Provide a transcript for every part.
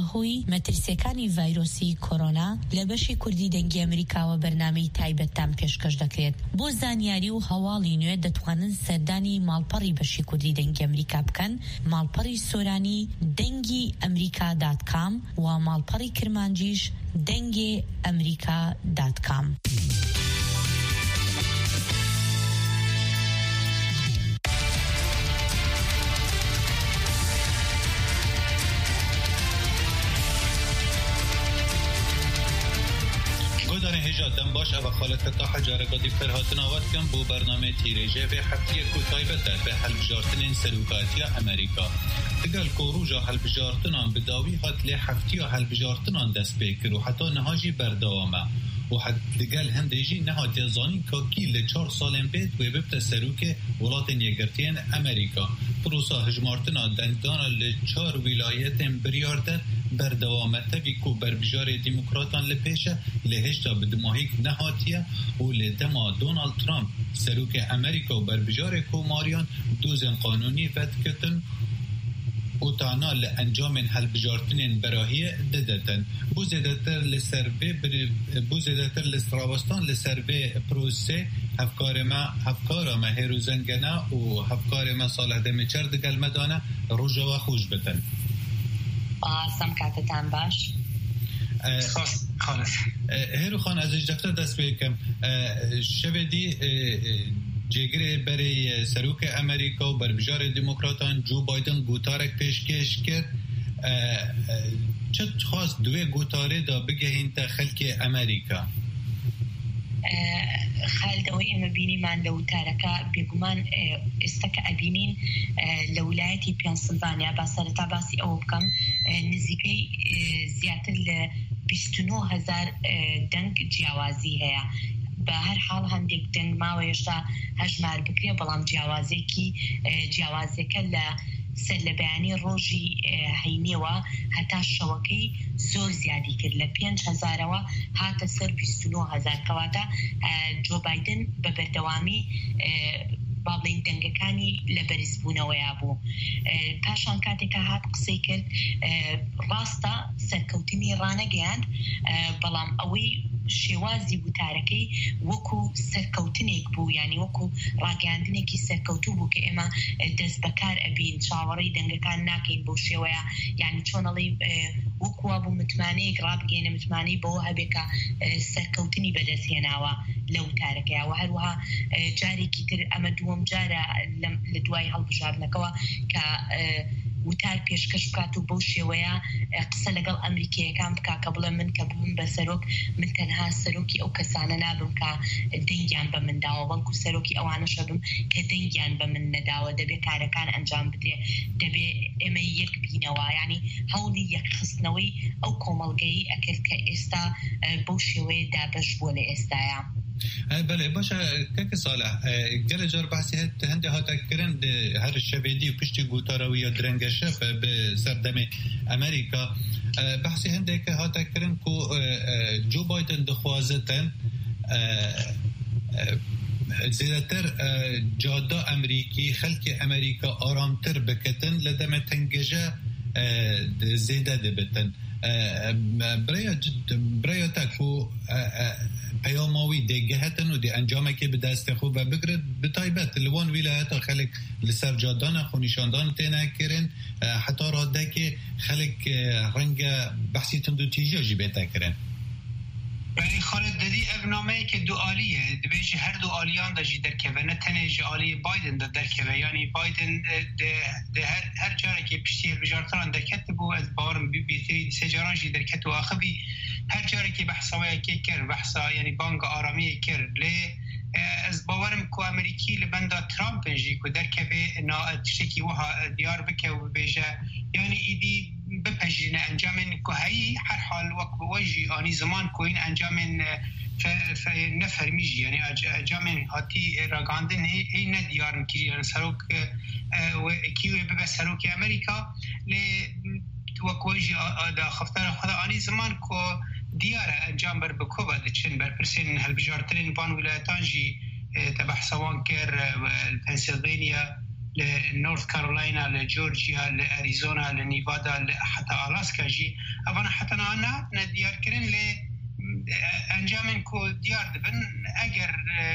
بەهۆی مەترسیەکانی ڤایرۆسی کۆرۆنا لە بەشی کوردی دەنگی ئەمریکاوە بەرنامەی تایبەتتان پێشکەش دەکرێت. بۆ زانیاری و هەواڵی نوێ دەتوانن سەردانی ماڵپەڕی بەشی کوردی دەنگی ئەمریکا بکەن، ماڵپەڕی سۆرانی دەنگی ئەمریکا.com و ماڵپەڕی کرمانجیش دەنگی ئەمریکا.com. دم باش او خالت تا حجاره قدی فرهاتن آواد کن بو برنامه تیریجه به هفته کوتایبت در به حل بجارتن سلوکاتی امریکا تقال کوروجا حل بجارتنان بداوی هات لی هفته حل بجارتنان دست بکر و حتی نهاجی بردوامه و حتی دقال هندیجی نهات یزانی که ل 4 سال بید و ببت سروک ولات یگرتین امریکا پروسا هجمارتنا دنگدان ل 4 ولایت بریارده بردوامته بیکو بربجار دموکراتان لپیشه لهشتا بدماهیک نهاتیه و لدما دونالد ترامپ سروک امریکا و بربجار کوماریان دوزن قانونی ودکتن و تانا لانجام حل بجارتنین براهیه ددتن بو زیدتر لسراوستان لسربه پروسه هفکار ما هیروزنگنا و هفکار ما صالح دمیچر دگل مدانه روژا و خوش بتن سمکاتتان باش خالص هیرو خان از اجدفتر دست بکم شبدی جگره برای سروک امریکا و بربجار دموکراتان جو بایدن گوتارک پیشکش کرد چه خواست دوی گوتاره دا بگهین تا خلک امریکا خالدەوەی ئێمە بینیمان لە وتارەکە بێگومان ئێستاکە ئەبینین لە ویلایەتی پێنسیلڤانیا با سەرەتا باسی ئەوە بکەم نزیکەی زیاتر لە 29,000 دەنگ جیاوازی هەیە بە هەر حاڵ هەندێک دەنگ ماوە هێشتا هەژمار بکرێ بەڵام جیاوازیەکە لە سەر لە بەیانی ڕۆژی هەینێوە هەتا شەوەکەی زۆر زیادی کرد لە 5,000ەوە هاتە سەر 29,000 کەواتە جۆ بایدن بە بەردەوامی بابلین دەنگەکانی لە بەرزبوونەوەیە بوو. پاشان کاتێکە هات قسەی کرد ڕاستە سەرکەوتنی ڕانەگەیاند بەڵام ئەوەی شێوازی وتارەکەی وەکو سەرکەوتنێک بوو یعنی وەکو ڕاگەاندنێکی سەرکەوتوو بوو کە ئێمە دەست بەکار ئەبین چاوەڕێی دەنگەکان ناکەین بۆ شێوەیە یعنی چۆنەڵی وەکووە بوو متمانەیەک ڕابگەێنە متمانەی بەوە هەبێکە سەرکەوتنی بەدەستهێناوە لە وتارەکەیەوە هەروەها جارێکی تر ئەمە دووەم جارە لە دوای هەڵبژاردنەکەەوە کە وتار پێشکەش بکات و بەو شێوەیە قسە لەگەڵ ئەمریکیەکان بکا کە بڵێ من کە بووم بە سەرۆک من تەنها سەرۆکی ئەو کەسانە نابم کە دەنگیان بە من داوە بەڵکو سەرۆکی ئەوانەشە بم کە دەنگیان بە من نەداوە دەبێ کارەکان ئەنجام بدرێ دەبێ ئێمە یەک بینەوە یعنی هەوڵی یەکخستنەوەی ئەو کۆمەڵگەی ئەکرد کە ئێستا بەو شێوەیە دابەش بووە لە ئێستاە. بله باشه که صالح گل جار بحثی هنده ها تکرن هر شبیدی و پشتی گوتاروی یا درنگشه به سردم امریکا بحثی هنده که ها تکرن که جو بایدن دخوازتن زیادتر جاده امریکی خلک امریکا آرامتر بکتن لدم تنگجه زیده دبتن برای تکو پیاماوی دیگهتن و دی انجامه که به دست خوب بگرد به تایبت لوان ولایت خلق لسر جادان خونیشاندان تینه کرن حتی راده که خلق رنگ بحثی تندو تیجا جی بیتا کرن برای خالد دادی اقنامه که دو آلیه دبیجی هر دو آلیان دا جی درکه و نه تنه آلی بایدن دا درکه و یعنی بایدن ده هر جاره که پشتی بجارتان درکت بو از باورم بیتری سجاران جی درکت و آخبی هر جاره که بحثاوی که کر بحثا یعنی بانک آرامی کر لی از باورم که امریکی لبنده ترامپ جی که درکه به نا تشکی وها دیار بکه و بیجه یعنی ایدی بپجرین انجامن که هی هر حال وقت وجی آنی زمان که این انجامن نفرمیجی یعنی انجامن هاتی راگاندن هی ندیارن که یعنی سروک کیوی ببه سروک امریکا لی وقت وجی دا خفتار خدا آنی زمان که دیاره انجام بر بکوبه دچن بر پرسین هل بجارترین بان ولایتان جی تبع سوان کر پنسیلفانیا لنورث كارولاينا لجورجيا لأريزونا لنيفادا حتى ألاسكا جي أفنا حتى أنا نديار كرين ل انجام کو دیار دبن اگر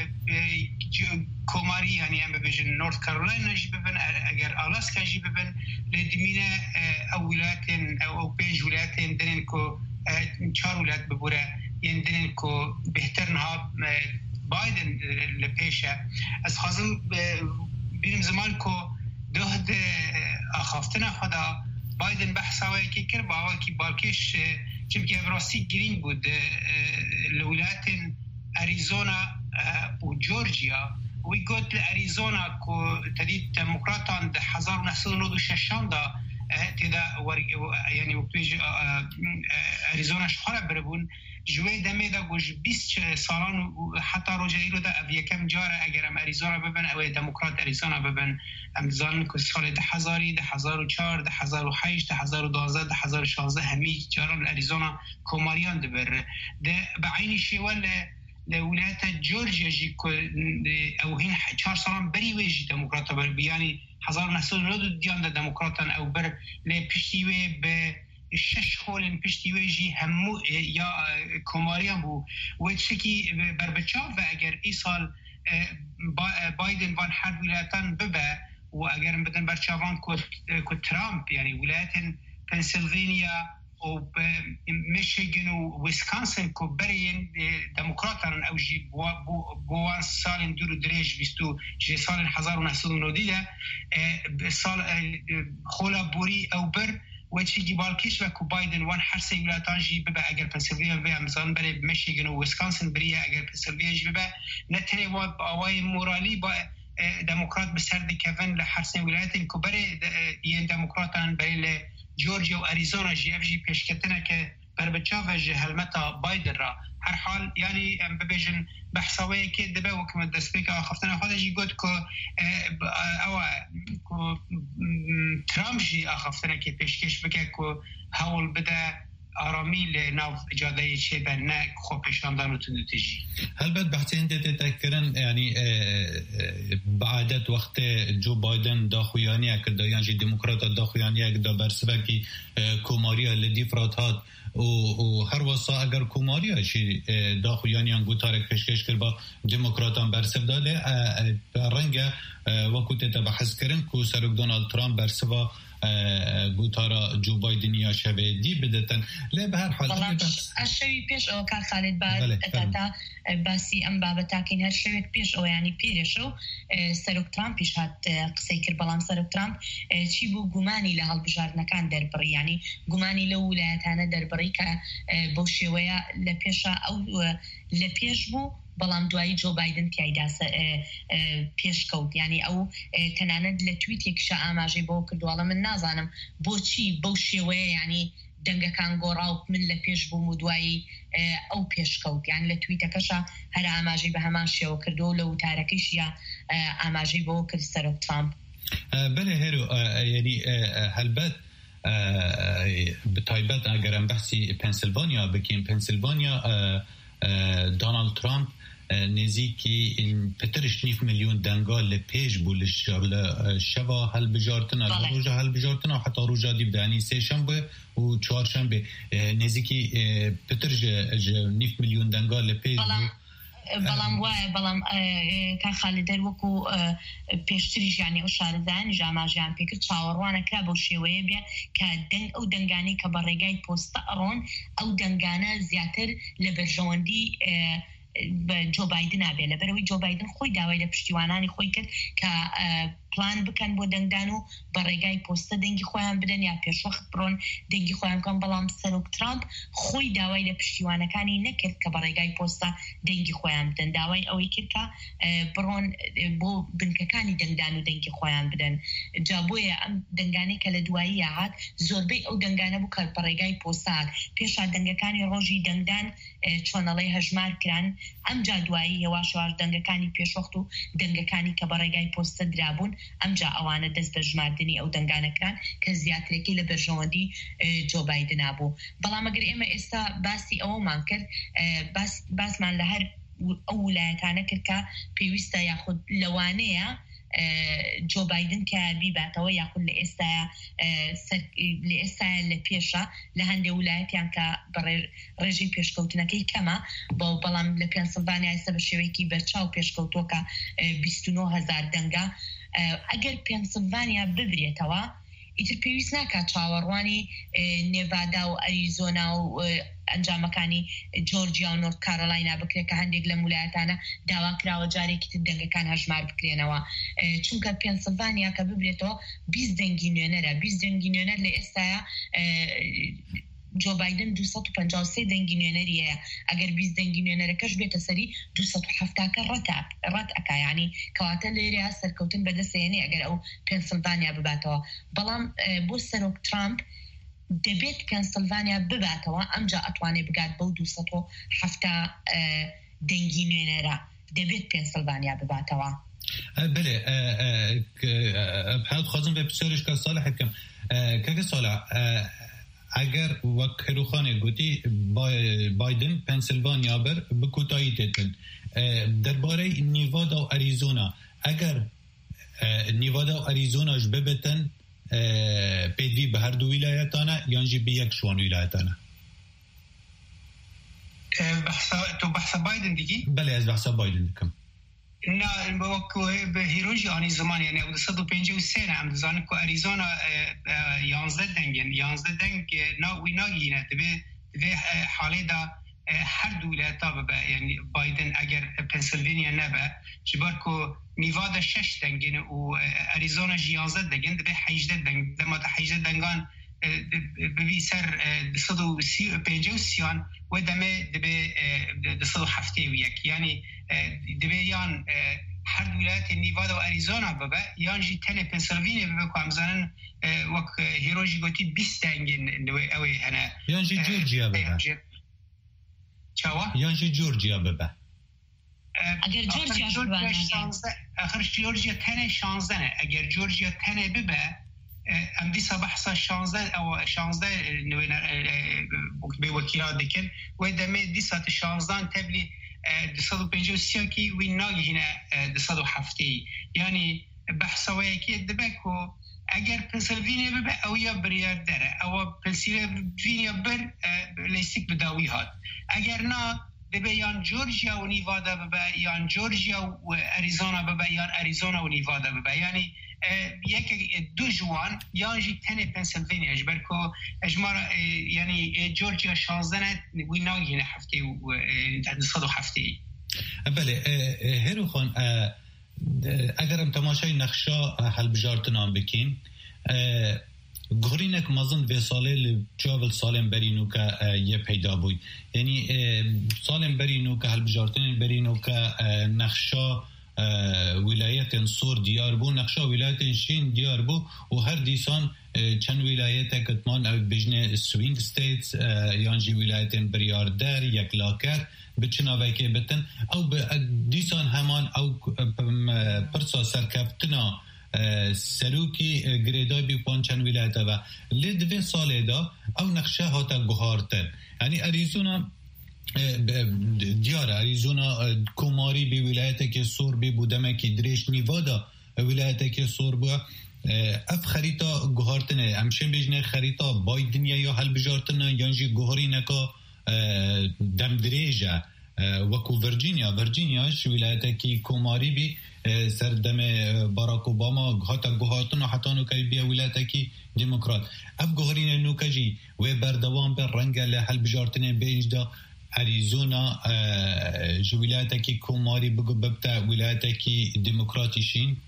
کوماری یعنی ام ببجن نورث کارولاینا جی ببن اگر آلاسکا جی ببن لدمینه اولاتن او بيج ولاتن دنن کو 4 ولات ببوره یندن کو بهترنها بايدن لپیشه از خازم بيرم زمان کو دهد اخافتنا خدا بايدن بحثاوی کی کر باوی کی بالکش چونکه براستی گرین بود الولايات أريزونا وجورجيا ويقول لأريزونا كو تديد ديمقراطان ده 1996 دا تدا يعني وقتي أريزونا شخرا بربون جوي دمي دا گوش 20 سالان حتى رجعيرو دا أبيا كم جارة اگر ام أريزونا ببن او ديمقراط أريزونا ببن ام ظن كو سال 2000 2004 2008 2012 2016 همي جارة الأريزونا كوماريان دبر ده بعين شوال لولايات جورجيا جي او هين 4 سالان بري ويجي ديمقراطا بر يعني 1990 ديان دا ديمقراطا او بر لبشتيوي ب الشش خولن پشتیویجی همو یا کماریان بو و چکی بربچاو و اگر ای سال بایدن وان هر ولایتان ببه و اگر بدن برچاوان کو ترامپ یعنی ولایت پنسیلوانیا و میشیگن و ویسکانسن کو برین دموکراتان او جی بوان سال دور دریج بیستو جی سال 1990 سال خولا بوری او بر وچی جبالکش و کو بایدن وان هر سه ولایتان جی ببه اگر پنسیلوانیا و مثلا برای میشیگن و ویسکانسن بریه اگر پنسیلوانیا جی ببه نتنی و آوای مورالی با دموکرات بسرد کفن لهر سه ولایت کو برای این دموکراتان برای جورجيا واريزونا جي اف جي بيشكتنا كبربتشافا جي هلمتا بايدن را هر حال يعني ام ببيجن بحثاويه كي دبا وكما دسبيكا خفتنا خدا جي قد كو او كو ترامب جي اخفتنا كي بيشكش بكا كو هاول بدا آرامی لناف اجاده شبه نه خوب پیشاندن و تنتیجی. هلبت بحثی انت تذكرن يعني بعدت وقت جو بايدن داخویانی اکد یعنی دموکرات داخویانی اکد برسبکی کوماریا لدی فراتات و هر واسه اگر کوماریا شی داخویانی انگو تارک پیشکش کرد با دموکراتان برسب داله رنگ وقت تبحث کردن کو سرک دونالد ترامپ برسبا گوتارا جو بایدنیا شبه دی بدتن لی به هر حال الشوی پیش او کار خالد بعد اتاتا باسی ام بابتا کین هر شوی پیش او یعنی پیرشو سرک ترامپ پیش هات قصه کر بلام سرک ترامپ چی بو گمانی لهال بجارنکان دربری یعنی گمانی لولایتانه دربری که بوشویا لپیشا او لپیش بو بەڵام دوایی جۆ بایدن تیایدا پێشکەوت یعنی ئەو تەنانەت لە تویتێکشە ئاماژەی بۆ کردووەڵە من نازانم بۆچی بەو شێوەیە یعنی دەنگەکان گۆڕاوت من لە پێش بووم و دوایی ئەو پێشکەوت یان لە تویتەکەشە هەر ئاماژەی بە هەمان شێوە کردو لە وتارەکەیشیە ئاماژەی بۆ کرد سەرۆک ترامپ بەڵێ هێرو یعنی هەلبەت بتایبەت ئەگەرم بەحسی پەنسیلڤانیا بکەین پەنسیلڤانیا دونالد ترامپ نزیکی پترش 9 میلیون دنگال لپیش بولش شوا هل بجارتنا روزا هل بجارتنا حتی روزا دی بدانی سه شنبه و چهار شنبه نزیکی پترش 9 میلیون دنگال لپیش بەڵام وایە بەڵام کا خالیدەر وەکو پێشتریش یعنی ئەو شارەزایانی ژاماژیان پێکرد چاوەڕوانەکرا بەو شێوەیە بێ کە ئەو دەنگانەی کە بە ڕێگای پۆستە ئەڕۆن ئەو دەنگانە زیاتر لە بەرژەوەندی جۆ بایدن نابێ لەبەرەوەی جۆ بایدن خۆی داوای لە پشتیوانانی خۆی کرد کە پلان بکەن بۆ دەنگدان و بە ڕێگای پۆستە دەنگی خۆیان بدەن یا پێشوەخت بڕۆن دەنگی خۆیان بکەن بەڵام سەرۆک ترامپ خۆی داوای لە پشتیوانەکانی نەکرد کە بە ڕێگای پۆستە دەنگی خۆیان بدەن داوای ئەوەی کرد کە بڕۆن بۆ بنکەکانی دەنگدان و دەنگی خۆیان بدەن جا بۆیە ئەم دەنگانەی کە لە دوایی هات زۆربەی ئەو دەنگانە بوو کە بە ڕێگای پۆستە هات پێشا دەنگەکانی ڕۆژی دەنگدان چۆنەڵی هەژمار کران ئەم جا دوایی هێواش دەنگەکانی پێشوەخت و دەنگەکانی کە بە ڕێگای پۆستە درابوون ئەمجا ئەوانە دەست بە ژماردنی ئەو دەنگانەکران کە زیاترێکی لە بەرژەوەندی جۆ بایدن بوو بەڵام ئەگەر ئێمە ئێستا باسی ئەوەمان کرد باسمان لە هەر ئەو ویلایەتانە کرد کە پێویستە یاخود لەوانەیە جۆ بایدن کە بیباتەوە یاخود لە ئێستا لە پێشە لە هەندێک ویلایەتیان کە ڕێژەی پێشکەوتنەکەی کەمە بەڵام لە پێنسیلڤانیا ئێستا بە شێوەیەکی بەرچاو پێشکەوتووە 29,000 دەنگە. ئەگەر پێنسیلڤانیا ببرێتەوە ئیتر پێویست ناکات چاوەڕوانی نێڤادا و ئەریزۆنا و ئەنجامەکانی جۆرجیا و نۆرت کارۆلاینا بکرێت کە هەندێک لە ویلایەتانە داوا کراوە جارێکی تر دەنگەکان هەژمار بکرێنەوە، چونکە پێنسیلڤانیا کە ببرێتەوە 20 دەنگی نوێنەرە. 20 دەنگی نوێنەر لە ئێستاە جۆ بایدن 253 دەنگی نوێنەری هەیە. ئەگەر 20 دەنگی نوێنەرەکەش بێتە سەری 270کە ڕەت ئەکا، یعنی کەواتە لێرەیە سەرکەوتن بەدەستێنێ ئەگەر ئەو پێنسیلڤانیا بباتەوە. بەڵام بۆ سەرۆک ترامپ دەبێت پێنسیلڤانیا بباتەوە، ئەمجا ئەتوانێت بگات بەو 270 دەنگی نوێنەرە، دەبێت پێنسیلڤانیا بباتەوە. بله حال خوازم به بسیارش که صالح حکم که صالح اگر وقت هروخانه گوتی بایدن پنسیلوانیا بر بکوتایی دیدن درباره نیوادا و اریزونا، اگر نیوادا و اریزوناش ببتن پیدوی به هر دو ولایتانه یانجی به یک شوان ولایتانه؟ تو بحث بایدن دیگی؟ بله از بحث بایدن دیگم. نه به هیروژی آنی زمان یعنی 253 هم دزانه که اریزونا 11 دنگ وی ناگینه به حاله دا هر دولتا ببه، یعنی بایدن اگر پنسیلوانیا نبه جبار که نیوادا 6 دنگین و اریزونا 11 دنگین به 18 دنگ لما تا 18 دنگان ببی سر 253 و دمه دبه 271 یعنی دبه یان هر ولایت نیوادا و اریزونا ببه یان جی تنه پنسیلوانیا ببه که همزنن وک هیروژی گوتی 20 دنگین اوی هنه یان جی جورجیا ببه یان جی جورجیا ببه اگر جورجیا تنه 16 نه، اگر جورجیا تنه ببه ام دیسا بحثا 16 او 16 به وکیلات دکن و دمه دیسا 16 تبلی 253 کی وی ناگهینه 270 یعنی بحثا ویکی دبکو اگر پنسیلوانیا ببه او یا بریار داره او پنسیلوانیا بر لیستیک بداوی هات، اگر نه دبه یان جورجیا و نیوادا ببه یان جورجیا و اریزونا ببه یان اریزونا و نیوادا ببه، یعنی یک دو جوان یان جی تنه پنسیلوانیا اجبر که اجمالا یعنی جورجیا 16 وی ناگهینه هفته و 270. بله هرو خان اگر ام تماشای نقشا حل بجارتنان بکین گهرینک مازن و ساله جاول سالم برینو که یه پیدا بوی، یعنی سالم برینو که حل بجارتنان برینو که نقشا ولایت سور دیار بو، نقشا ولایت شین دیار بو و هر دیسان چند ولایت کتمان بجنه سوینگ ستیتس یانجی ولایت بریاردر یک لاکر بچناوی که بتن او دیسان همان او پرسا سرکفتنا سلوکی گریدای بی پانچن ولایت و لدوی ساله دا او نقشه ها تا گوهارتر، یعنی اریزونا دیاره اریزونا کماری بی ولایت که سور بی بودمه که دریش نیوادا ولایت که سور بو اف خریطا گوهارتنه همشن بجنه خریطا بایدنیا یا حل بجارتنه یانجی گوهاری نکا دم دریجه وکو ورجینیاش ولایت که کماری بی سر دم باراک اوباما حتی گوهارتنه حتی نوکای بی ولایت که دموکرات اف گوهارین نوکجی و بردوان بر رنگ لحل بجارتنه بیجدا اریزونا جو ولایت که کماری بگو ببتا ولایت که دموکراتیشین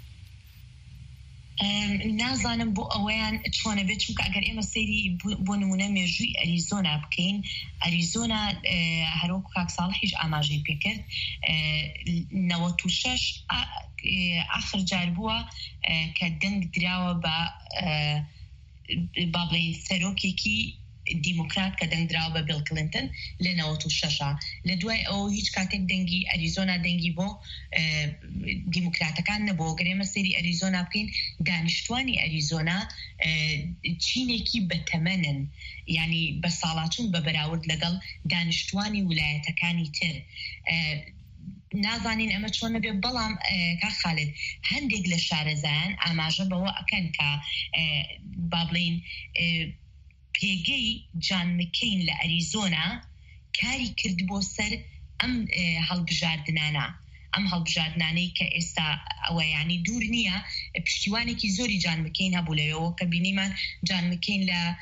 نازانم بۆ ئەوەیان چۆنە بێت، چونکە ئەگەر ئێمە سەیری بۆ نمونە مێژووی ئەریزۆنا بکەین، ئەریزۆنا هەروەکو کاک ساڵحیش ئاماژەی پێکرد 96 ئاخر جار بووە کە دەنگ دراوە بە با بڵێین سەرۆکێکی دیموکرات کە دەنگ دراوە بە بیل کلینتن لە 96 لە دوای ئەو هیچ کاتێک دەنگی ئەریزۆنا دەنگی بۆ دیموکراتەکان نەبووە. گەرێمە سەیری ئەریزۆنا بکەین، دانیشتوانی ئەریزۆنا چینێکی بەتەمەنن، یعنی بە ساڵاتون بە بەراورد لەگەڵ دانیشتوانی ویلایەتەکانی تر. نازانین ئەمە چۆنە بێ بەڵام کا خالد هەندێک لە شارەزایان ئاماژە بەوە ئەکەن کە با بڵین پێگەی جان مکین لە ئەریزۆنا کاری کرد بۆ سەر ئەم هەڵبژاردنانە ئەم هەڵبژاردنانەی کە ئێستا ئەوە یعنی دوور نییە پشتیوانێکی زۆری جان مکین هەبوو لەوەوە کە بینیمان جان مکین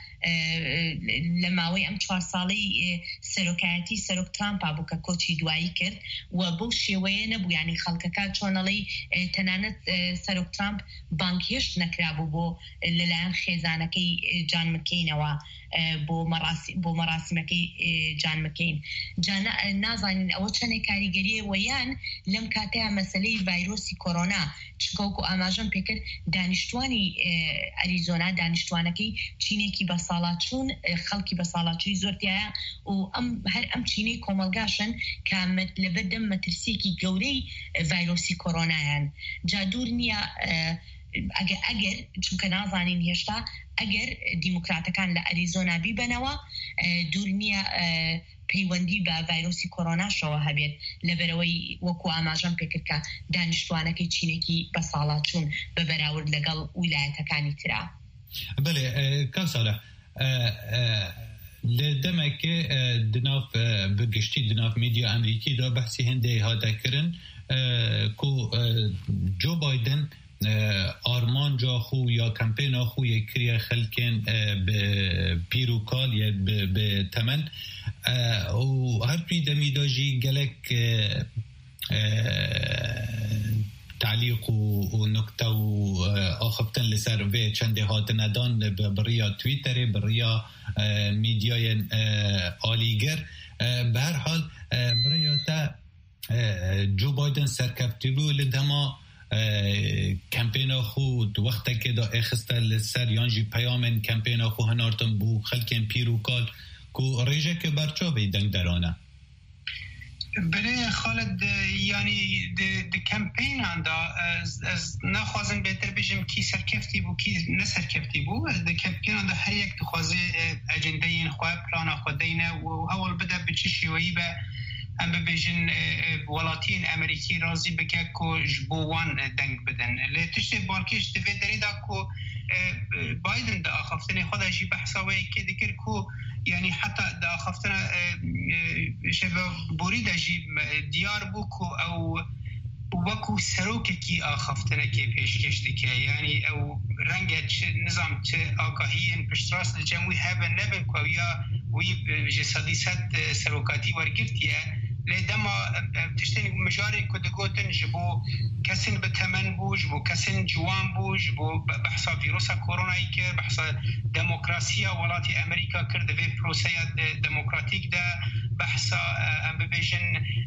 لە ماوەی ئەم 4 ساڵەی سەرۆکایەتی سەرۆک ترامپا بوو کە کۆچی دوایی کرد و بۆ شێوەیە نەبوو ینی خەڵکەکە چۆنەڵی تەنانەت سەرۆک ترامپ بانکێشت نەکرابوو بۆ لەلایەن خێزانەکەی جان مکینەوە بۆ مەراسیمەکەی جان مکین نازانین ئەوە چەندێک کاریگەریە وەیان لەم کاتەیە مەسەلەی ڤایرۆسی کۆرۆنا چکەوکو ئاماژەم پێکرد دانیشتوانی ئەریزۆنا دانیشتوانەکەی چینێکی بەساڵاتچوون خەڵکی بەساڵاتچووی زۆرتیایە و هەر ئەم چینەی کۆمەلگاشن کە لەبەردەم مەترسیەکی گەورەی ڤایرۆسی کۆرۆنایان جا دوور نییە ئەگەر چونکە نازانین هێشتا ئەگەر دیموکراتەکان لە ئەریزۆنا بیبەنەوە دوور نییە پەیوەندی بە ڤایرۆسی کۆرۆناشەوە هەبێت لەبەرەوەی وەکو ئاماژەم پێکرد کە دانیشتوانەکەی چینێکی بەساڵاتچوون بە بەراورد لەگەڵ ویلایەتەکانی ترا. بله کاساله لدمکه دناف بگشتی دناف میدیا امریکی دا بحثی هنده هاده کرن کو جو بایدن آرمان جا خو یا کمپین خو یکری خلکن به پیروکال یا به تمن و هر پی دمی داجی گلک تعلیق و نکته و آخفتن لسر و چنده هاتن دان بریا تویتر بریا میدیای آلیگر به هر حال بریا تا جو بایدن سرکفتی بو لدما کمپین خود وقتی که دا اخسته لسر یانجی پیامن کمپین خود هنارتن بو خلکن پیروکال کو ریجه که برچا بیدنگ درانه بله خالد یعنی د کمپین اندا از نخوازم بهتر بگم کی سرکفتی بو کی نه سرکفتی بو د کمپین اندا هر یک خوازه اجنده این خواه پلان خودینه و اول بده به چه شیوهی به ام ببیجن ولاتین امریکی راضی بکه که جبوان دنگ بدن لتشت بانکیش دوی داری دا که بایدن دا آخفتن خود جی بحثاوی که دکر که یعنی حتی دا آخفتن شبه بوری دا جی دیار بو که او وکو سروکه کی آخفتنه که پیشکش دکه یعنی او رنگ نظام چه آگاهی پشتراس جمعی هبن نبن که یا وی جسادی ست سروکاتی ورگرتیه لدما تشتني مجاري كود جوتن جبو كسن بتمن بوج بو كسن جوان بوج بو بحثا فيروسا كورونا يكر بحثا ديمقراطية ولاتي أمريكا كرد في بروسيا ديمقراطيك ده بحثا أم ببيجن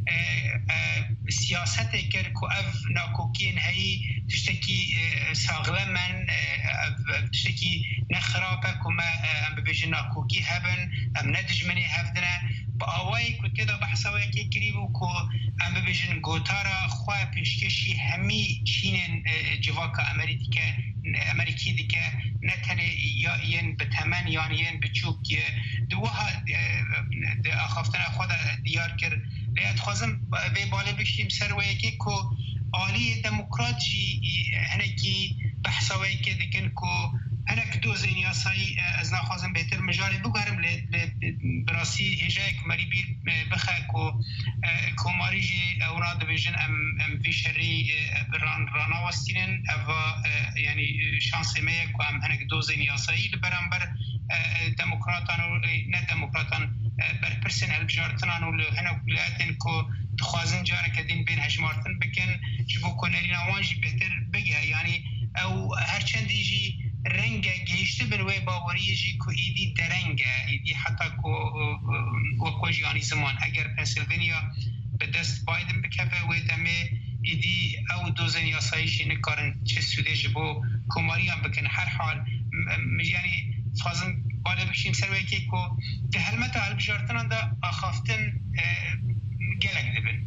سياسة يكر كو أف ناكوكين هاي تشتكي ساغلمن تشتكي نخرابة كما أم ببيجن ناكوكي هبن أم ندج مني هفدنا بآوایی که تدا بحثایی که کریبو که ام ببیجن گوتارا خواه پیشکشی همی چینن جواک امریکی دیگه نتنه ین بتمن یعنی ین بچوک دوها آخفتن خود دیار کرد لیت خوازم به بالا بکشیم سروایی که آلی دموکرات جی هنگی بحثایی که دیگن که هنک دو زینیاسایی از نخوازم بهتر مجاری بگرم براسی هجای کماری بیر بخواه که ماری جی اونا دبیجن ام ویشری رانا وستینن او یعنی شانسی میه که ام هنک دو زینیاسایی لبرانبر دموکراتان و نه دموکراتان برپرسن هلبجارتنان و هنک ولیاتن که دخوازن جاره که دین بین هجمارتن بکن جبو کنرین آوانجی بهتر بگه یعنی او هرچندی جی رنگ گیشته بروی باوری جی که ایدی درنگه ایدی حتی که وکوژی آنی زمان اگر پنسیلوانیا به دست بایدن بکفه و دمه ایدی او دوزن یاسایشی نکارن چه سوده جبو کماری هم بکن هر حال یعنی فازم بالا بکشیم سروی که ده هلمت هلبجارتنان ده آخافتن گلک دبن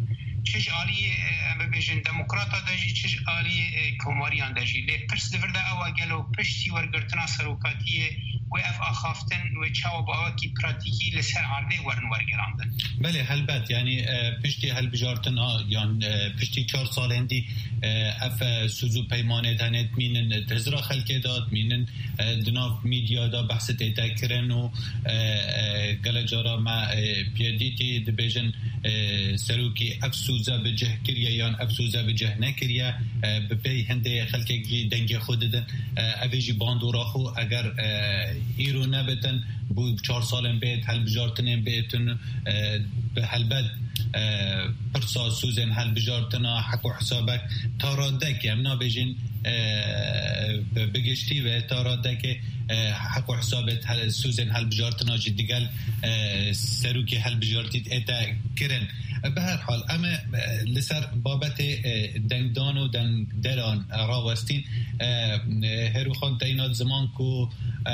چش آلی ببیشن دموکراتا داشی چش آلی کماریان داشی لی پرس دورده اوا گلو پشتی ورگرتنا سروکاتیه و اف آخافتن و چاو با آکی پراتیکی لسر عرده ورن ورگراندن. بله هلبت یعنی پشتی هل بجارتن یعنی پشتی 4 سال هندی اف سوزو پیمانه دهنت مینن تزرا خلکه داد مینن دناف میدیا دا بحث تیتا کرن و گل جارا ما پیادیتی دبیجن سروکی افسوزه بجه کریه یا افسوزه بجه نکریه بپی هنده خلکه دنگی خود دن اویجی باندورا خو اگر ایرو نبتن بو 4 سالن بیت هل بجارتنین بیتن به هلبت پرسا سوزن هل بجارتنا حق و حسابک تارادک امنا بیجین بگشتی و تارادک حق و حسابت سوزن هل بجارتنا جدیگل سروکی هل بجارتید ایتا کرن. به هر حال اما لسر بابت دنگدان و دنگدران راوستین هرو خان تاینات زمان کو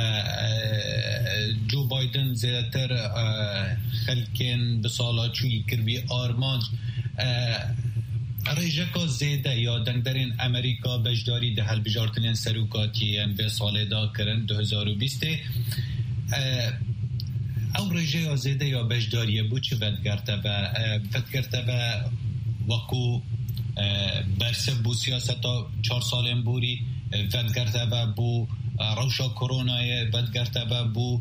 جو بایدن زیادتر خلکن بسالا چوی کربی آرمانج ریجکا زیده یا دنگدرین امریکا بجداری ده هل بجارتنین سروکاتی به سال دا کرن 2020 او رجاء زیده یا بجداریه بود چه ودگرته به وکو برسه بو سیاستا 4 سالن بوری ودگرته به بو روشا کرونای ودگرته به بو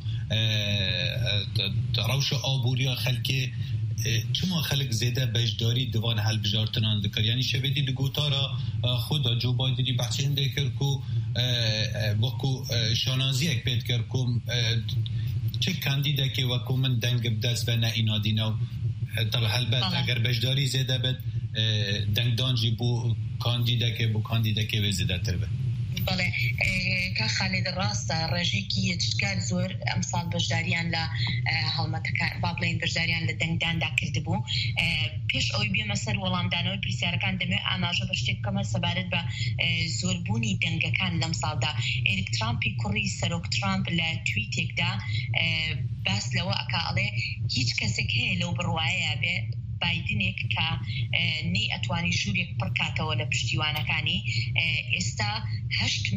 روشا آبوریا خلکی چما خلق زیده بجداری دوان حل بجارتنان دکر یعنی شبیدی دگوتا را خدا جو بایدنی بحثی هنده کرد که وکو شانازی اک پید کرد که چه کاندیده که وکو من دنگ بدست و نه اینا دینو طبعا هلبت اگر بجداری زیده بد دنگدانجی بو کاندیده که وزیده تر بد. بله که خالد راست رژیکی چکار زور امسال بجداریان ل هالمتکار بابلین بجداریان لدنگدان دکرده بو پیش اوی بی مسر ولام دانوی پرسیارکان دمی آناجا بشتی کم سبارد با زوربونی دنگکان لمسال دا ایریک ترامپی کوری سروک ترامپ لتویتک دا بس لو اکاله هیچ کسی که لو بروایه به بایدنێک کە نەی ئەتوانی ژوورێک پڕکاتەوە لە پشتیوانەکانی ئێستا 8.89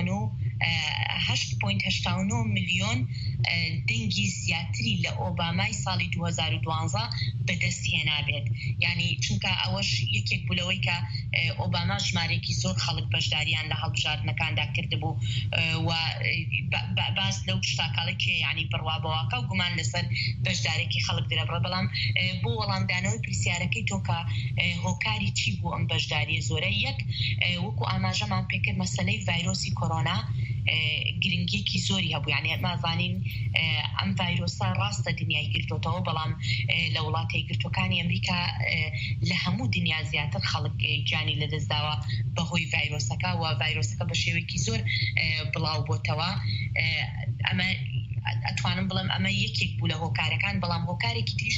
ملیۆن دەنگی زیاتری لە ئۆبامای ساڵی 2012 بەدەست هێنابێت یعنی چونکە ئەوەش یەکێک بولەوەی کە ئۆباما ژمارێکی زۆر خەڵک بەشداریان لە هەڵبژاردنەکاندا کردبوو و باس لەو شتاکاڵێکی یعنی بڕوابەوەکە و گومان لەسەر بەشدارێکی خەڵک درەبڕە بەڵام بۆ وەڵامدانەوەی پرسیارەکەی تۆ کە هۆکاری چی بوو ئەم بەشداریە زۆرە یەک وەکو ئاماژەمان پێکرد مەسەلەی ڤایرۆسی کۆرۆنا گرنگیەکی زۆری هەبوو یعنی ئەمازانین ئەم ڤایرۆسە ڕاستە دنیای گرتوتەوە بەڵام لە وڵاتی گرتوەکانی ئەمریکا لە هەموو دنیا زیاتر خەڵک گیانی لەدەستداوە بەهۆی ڤایرۆسەکە و ڤایرۆسەکە بە شێوەیەکی زۆر بڵاو بۆتەوە ئەمە ئەتوانم بڵم ئەمە یەکێک بوو لە هۆکارەکان بەڵام هۆکارێکی تریش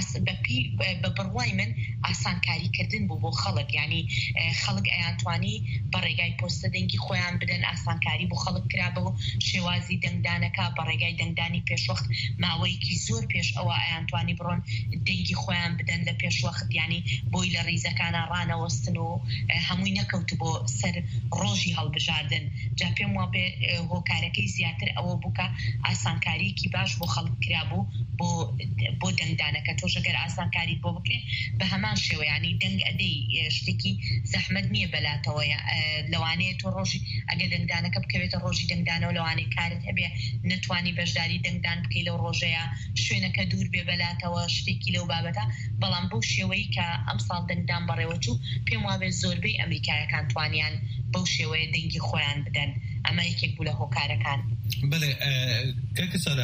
بە بڕوای من ئاسانکاریکردن بوو بۆ خەڵک یعنی خەڵک ئەیانتوانی بە ڕێگای پۆستە دەنگی خۆیان بدەن ئاسانکاری بۆ خەڵک کرابەوە شێوازی دەنگدانەکە بە ڕێگای دەنگدانی پێشوەخت ماوەیەکی زۆر پێش ئەوە ئەیانتوانی بڕۆن دەنگی خۆیان بدەن لە پێشوەخت یعنی بۆی لە ڕیزەکانە ڕانەوەستن و هەمووی نەکەوت بۆ سەر ڕۆژی هەڵبژاردن جا پێم وابێ هۆکارەکەی زیاتر ئەوە بووکە ئاسانکاریکی باش بۆ خەڵک کرابوو بۆ دەنگدانەکە تۆ ژەگەر ئاسانکاری بۆ بکرێن بە هەمان شێوە ینی دەنگ ئەدەی شتێکی زەحمەت نییە بەلاتەوە لەوانەیە تۆ ڕۆژی ئەگە دەنگدانەکە بکەوێتە ڕۆژی دەنگدانەوە لەوانەیە کارت هەبێ نەتوانی بەشداری دەنگدان بکەی لەو ڕۆژەیە شوێنەکە دوور بێ بەلاتەوە شتێکی لەو بابەتە بەڵام بەو شێوەی کە ئەم ساڵ دەنگدان بەڕێوەچوو پێم وابێت زۆربەی ئەمریکایەکان توانیان بەو شێوەیە دەنگی خۆیان بدەن ئەمە یەکێک بوو لە هۆکارەکان. بله که ساله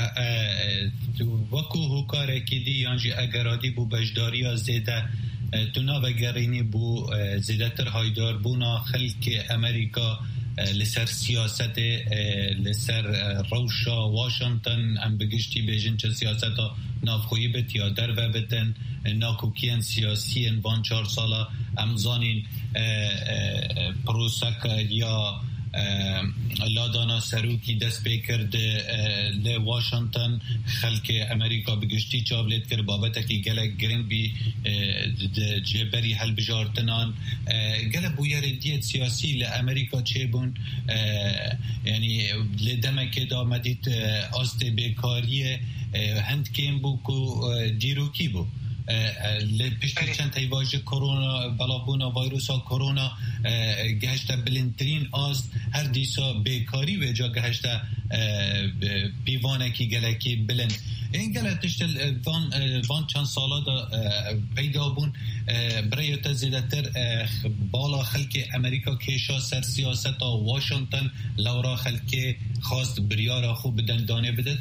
وکو هوکارێکی دی یانجی ئەگەرادی بوو بەشداریە زێدە تونا و گرینی بو زیادتر هایدار بونا خلق امریکا لسر سیاست لسر روشا واشنطن ام بگشتی بیجن چه سیاست نافخویی بت یا در و بتن ناکوکین سیاسین وان 4 سالا امزانین پروسک یا لادانا سروکی دست بکرد ل واشنطن خلک امریکا بگشتی چابلت کرد بابتکی گلک گرنگ بی جبری هل بجارتنان گل بویر دیت سیاسی لامریکا چه بون یعنی لدمک دامدیت آست بیکاری هند کیم بو کو دیروکی بو لپشتی چند تیواج کرونا بلابونا ویروسا کرونا گهشتا بلندترین آست هر دیسا بیکاری و جا گهشتا بیوانکی گلکی بلند این گلت تشتل وان چند سالا دا پیدا بون برای تزیدتر بالا خلک امریکا کشا سر سیاست واشنطن لورا خلک خواست بریارا خوب بدن دانه بدد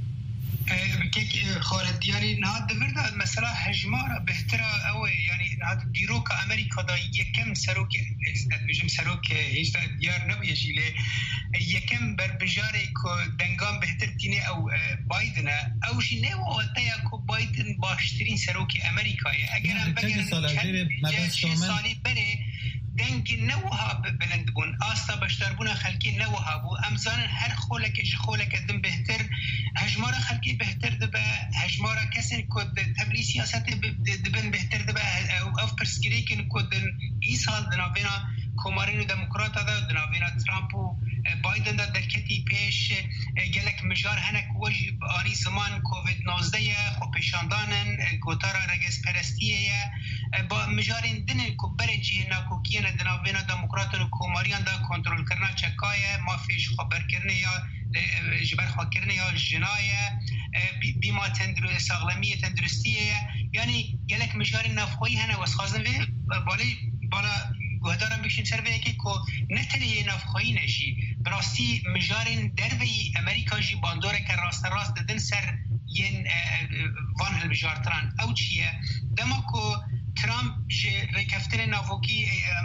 خالد يعني نهاد فردا مثلا هجمارة بهترة أوي يعني نهاد ديروك أمريكا دا يكم سروك بيجم سروك هيش ديار نبي يجيله يكم بربجاري كو دنگام بهتر تيني أو بايدن أو شيء نوع وتيا كو بايدن باشترين سروك أمريكا أجر أم بجر شيء صالي بري دنگ نوها بلند بون آستا بشتر بونا خلکی نوها بو امزان هر خولک دم بهتر هجمارا خلکی بهتر دبا هجمارا کسن کد تبلی سیاست دبن بهتر دبا او پرسگریکن کد ای سال دنابینا کومارین و دموکراتا دا دنابینا ترامپ و بایدن دا درکتی پیش گلک مجار هنک وجی آنی زمان کووید 19 خو پیشاندانن گوتارا رگز پرستیه با مجارین دنن کو برجی ناکوکین دنابینا دموکراتن و کوماریان دا کنترل کرنا چکایه ما فیش خبر کرنه یا جبر خواه کرنه یا جنایه بیما ساغلمیه تندرستیه یعنی گلک مجارین نافخویی هنه واسخازن وی بالا گهدارم بشین سر به یکی که نتنه نافخویی نشی براستی مجارین دروی امریکا جی باندوره که راست ددن سر ین وان هل بجارتران او چیه دما که ترامپ رکفتن ناوکی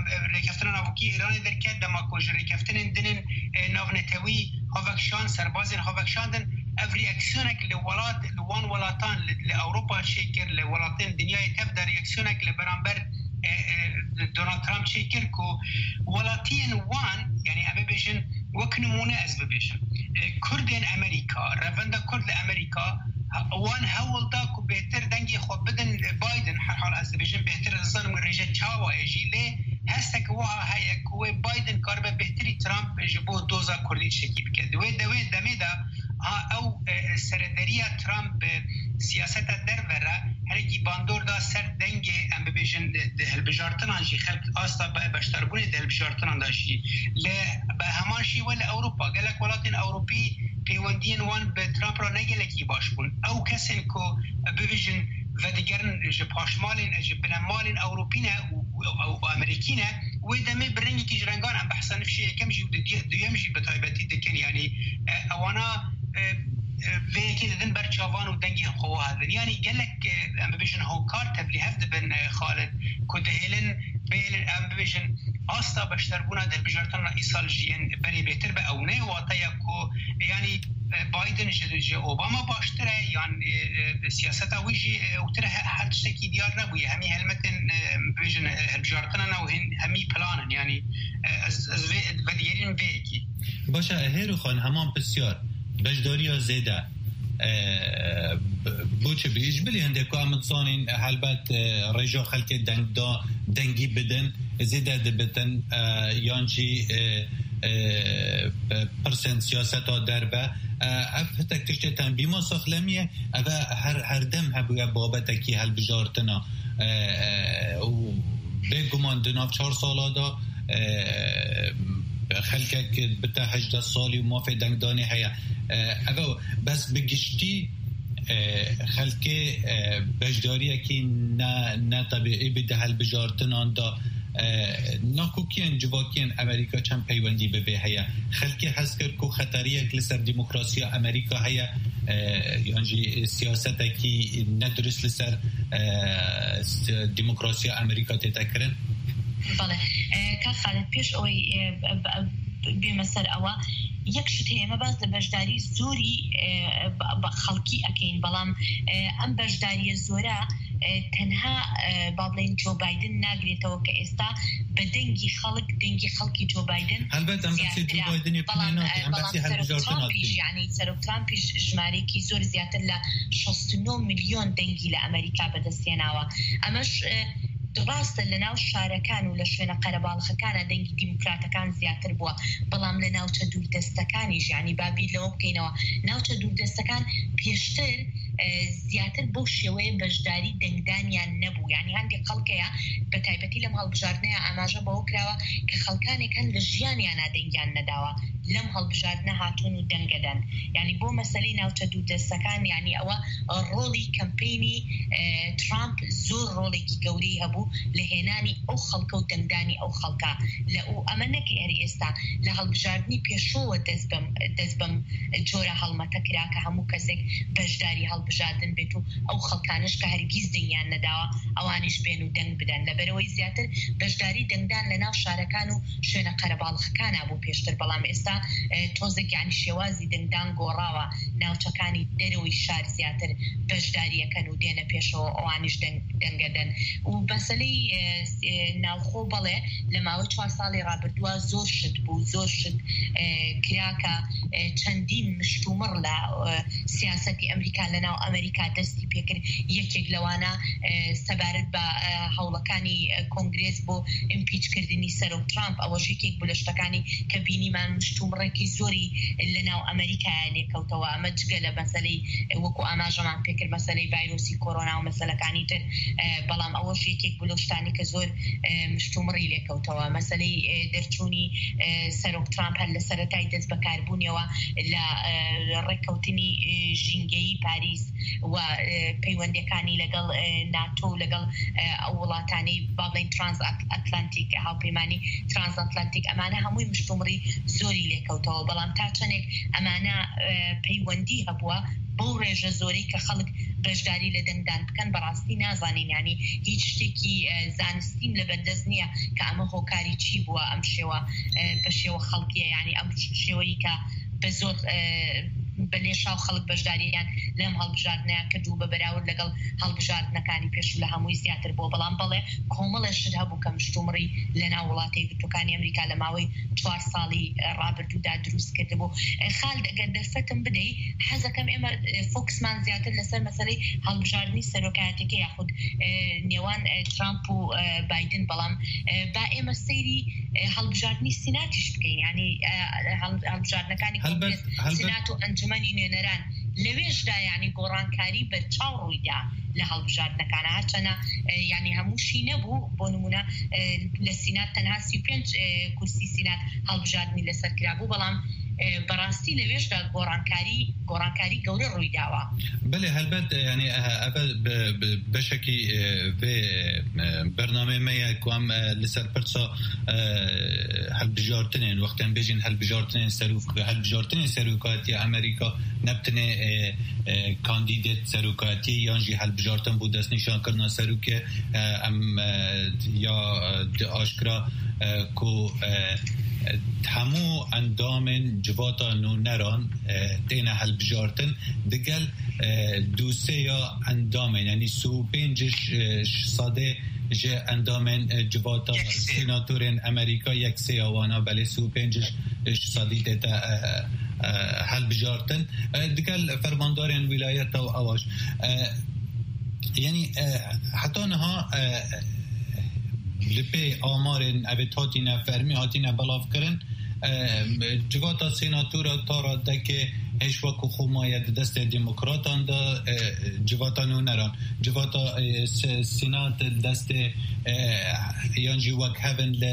ایران درکت دما که رکفتن دنن ناونتوی هاوکشان سربازین هاوکشاندن افری اکسیونک لوان ولاتان لأوروپا شکر لولاتین دنیای تبدر اکسیونک لبرانبر دونالد ترامپ شکر که ولاتین وان یعنی ابی بیشن وک نمونه از ببیشن کردین امریکا روندا کرد لامریکا وان هول دا کو بهتر دنگی خود بدن بایدن هر حال از بیشن بهتر از من رجع چاوا اجیله هستك وها هي كوي بايدن كاربه بهتري ترامب جبو دوزا كردي شكي بكد دوي دميدا او سردريا ترامب سياستا دربره هركي باندور دا سر دنگ ام ببيجن هالبجارتنا جي خلق استا بشتربوني هالبجارتنا داشي لا بهمان شي ولا اوروبا قالك ولاتين اوروبي بيوندين وان بترامب را نگلكي باشبون او كسن كو ببيجن و دیگرن پاشمالین بنمالین اوروپینه و امریکینه و دمه برنگی که جرنگان هم بحثا نفشه کم جی دویم جی بطایبتی دکن یعنی اوانا و یکی دادن برچاوان و دنگی خواه هدن یعنی گلک ام ببیشن هوکار تبلی هفت بن خالد کده هیلن بیلن ام ببیشن آستا بشتربونا در بجارتان ایسال جین بری بهتر به اونه واتا کو یعنی بايدن جي اوباما باشتره يعني سياسته ويجي وتره حد شتكي ديار نبوي همي هلمتن بيجن هالبجارتنا وهن همي بلانن يعني از وديرين بيكي باشه هيرو خان همان بسيار بجداريا زيده بوچه بیجبلی هنده که امتزانین حلبت رجا خلک دنگی بدن زیده دبتن یانجی پرسنت سیاست ها دربه افتک تشتی تنبیما ساخلمیه او هر دم هبوی بابتکی هل بجارتنا بگمان دناف 4 سالا دا خلکک بتا 18 سالی و مافی دنگدانی هیا او بس بگشتی خلک بجداریه که نه طبیعی بده هل بجارتنان دا ناکوکین جواکین امریکا چند پیوندی به هیا خلکی حس کرد که خطریه که لسر دموکراسی امریکا هیا یعنی سیاست که ندرست لسر دموکراسی امریکا تتکرن بله که خالد پیش اوی بیمسر اوا یەکشت هەیەمە باز لە بەشداری زۆری خەڵکی ئەکەین بەڵام ئەم بەشداریە زۆرە تەنها با بڵێن جۆ بایدن ناگرێتەوە کە ئێستا بە دەنگی خەڵکی جۆ بایدن ینی سەرۆک ترامپیش ژمارەیەکی زۆر زیاتر لە 69 میلیۆن دەنگی لە ئەمریکا بەدەستێناوە. ئەمەش ڕاستە لە ناو شارەکان و لە شوێنە قەرەباڵغەکانە دەنگی دیموکراتەکان زیاتر بووە، بەڵام لە ناوچە دووردەستەکانیش ینی بابیر لەوە بکەینەوە ناوچە دووردەستەکان پێشتر زیاتر بۆ شێوەیە بەشداری دەنگدانیان نەبوو. ینی هەندێک خەڵکەیە بە تایبەتی لەم هەڵبژاردنەیە ئاماژە بەوە کراوە کە خەڵکانێک هەن لە ژیانیانە دەنگیان نەداوە لەم هەڵبژاردنە هاتوون و دەنگەدەن. ینی بۆ مەسەلەی ناوچە دووردەستەکان ینی ئەوە ڕۆڵی کەمپینی ترامپ زۆر ڕۆڵێکی گەورەی هەبوو لە هێنانی ئەو خەڵکە و دەنگدانی ئەو خەڵکە لە ئەمە نەکە ئێری ئێستا لە هەڵبژاردننی پێشەوە دەست بەم جۆرە هەڵمەتە کرا کە هەموو کەسێک بەشداری هەڵبژاردن بێت و ئەو خەڵکانش کە هەرگیز دەنگیان نەداوە ئەوانیش بێن و دەنگ بدەن. لەبەرەوەی زیاتر بەشداری دەنگدان لە ناو شارەکان و شوێنە قەرەباڵغەکانە بوو پێشتر، بەڵام ئێستا تۆزێک ینی شێوازی دەنگدان گۆڕاوە ناوچەکانی دەرەوەی شار زیاتر بەشداریەکەن و دێنە پێشەوە ئەوانیش دەنگەدەن. و مەسەلەی ناوخۆ بەڵێ لە ماوەی 4 ساڵی ڕابردووە زۆر شت بوو، زۆر شت کراکە چەندین مشتومڕ لە سیاسەتی ئەمریکا لە ناو ئەمریکا دەستی پێکرد. یەکێک لەوانە سەبارەت بە هەوڵەکانی کۆنگرێس بۆ ئیمپیچکردنی سەرۆک ترامپ ئەوەش یەکێک بوو لە شتەکانی کە بینیمان مشتومڕێکی زۆری لە ناو ئەمریکا لێکەوتەوە. ئەمە جگە لە مەسەلەی وەکو ئاماژەمان پێکرد مەسەلەی ڤایرۆسی کۆرۆنا و مەسەلەکانی تر، بەڵام ئەوەش یەکێک بوو لە شتانی کە زۆر مشتومڕی لێکەوتەوە. مەسەلەی دەرچوونی سەرۆک ترامپ هەر لە سەرەتای دەست بەکاربوونیەوە لە ڕێکەوتنی ژینگەیی پاریس و پەیوەندیەکانی لەگەڵ ناتۆ و لەگەڵ ئەو وڵاتانەی با بڵێن ترانس ئەتلانتیک هاوپەیمانی ترانس ئەتلانتیک ئەمانە هەمووی مشتومڕی زۆری لێکەوتەوە، بەڵام تا چەندێک ئەمانە پەیوەندی هەبووە بەو ڕێژە زۆرەی کە خەڵک بەشداری لە دەنگدان بکەن بەڕاستی نازانین. ینی هیچ شتێکی زانستیم لە بەردەست نییە کە ئەمە هۆکاری چی بووە ئەم شێوە بە شێوە خەڵکیە، ینی ئەم شێوەی کە بە زۆر بەلێشاو خەڵک بەشداریان لەم هەڵبژاردنیان کردوو بە بەراورد لەگەڵ هەڵبژاردنەکانی پێشوو لە هەمووی زیاتر بووە. بەڵام بەڵێ کۆمەڵێشت هەبوو کە مشتومڕی لە ناو وڵاتی یەکگرتووەکانی ئەمریکا لە ماوەی 4 ساڵی ڕابردوودا دروست کردبوو. خالد ئەگەر دەرفەتم بدەی حەزەکەم ئێمە فۆکسمان زیاتر لەسەر مەسەلەی هەڵبژاردننی سەرۆکایەتەکەی یاخود نێوان ترامپ و بایدن، بەڵام با ئێمە سەیری هەڵبژاردننی سیناتیش بکەین، ینی هەڵبژاردنەکانی کۆنگرێس سینات و ئەنجومەنی نوێنەران لەوێشدا ینی گۆڕانکاری بەرچاو ڕوویدا لە هەڵبژاردنەکانە، هەرچەنە ینی هەمووشی نەبوو. بۆ نمونە لە سینات تەنها 35 کورسی سینات هەڵبژاردننی لەسەر کرابوو، بەڵام بەڕاستی لەوێشدا گۆڕانکاری گەورە ڕوویداوە. بله هەلبەت ینی ئەvە بەشێکی بەرنامەیە کوام لەسەر پرسا هەڵبژاردنێن وەختیان بێژین هەڵبژاردنێن هەڵبژاردنێن سەرۆکایەتی ئەمریکا نەبتنێ کاندیدێت سەرۆکایەتی یانجی هەڵبژاردن بوو دەستنیشانکردنا سەرۆکێ ئەم یا ئاشکرا کو هەموو ئەندامên civata nûneran têne hilbijartin digel dûseya endamên yanî 35% ji endamên civata senatörên Amerîka yekseya wana belê 35% tête hilbijartin digel fermandarên wilayeta û awaş yanî heta niha لپی آمارن اوید هاتینه فرمی هاتینه بلاف کرن جواتا سیناتورا تارا دکه هشوکو خومایت دست دموکراتان دا جواتا نونران جواتا سینات دست یانجی وک هفن ل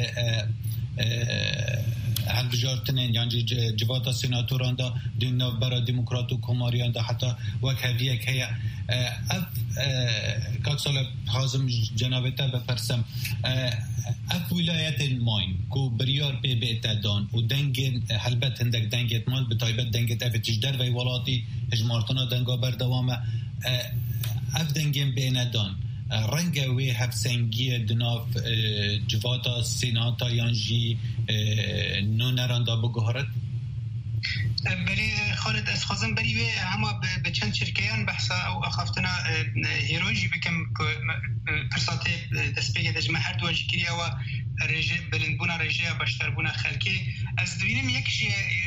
هەڵبژاردنên یانجی civata senatoran da dün navbera demokrat û komariyan da heta wek heviyek heye ev kak sala hazım cenabete bepersem ev wilayetên mayn ku biryar pê bête dan û dengên helbet hindek dengêt mal bi taybet dengêt ev tij dervey welatî hejmartina denga berdewam e ev dengên bêne dan رنگه وی هفسنگی دناف جواتا سیناتا یانجی نونران دا بگهارد؟ بله خالد از خازم بری به همه به چند شرکیان بحثا او اخافتنا هیروژی بکم پرسات دست بگه دجمه هر دو جکریا و رژه بلندبونا رژه باشتربونا خلکی از دوینم یکش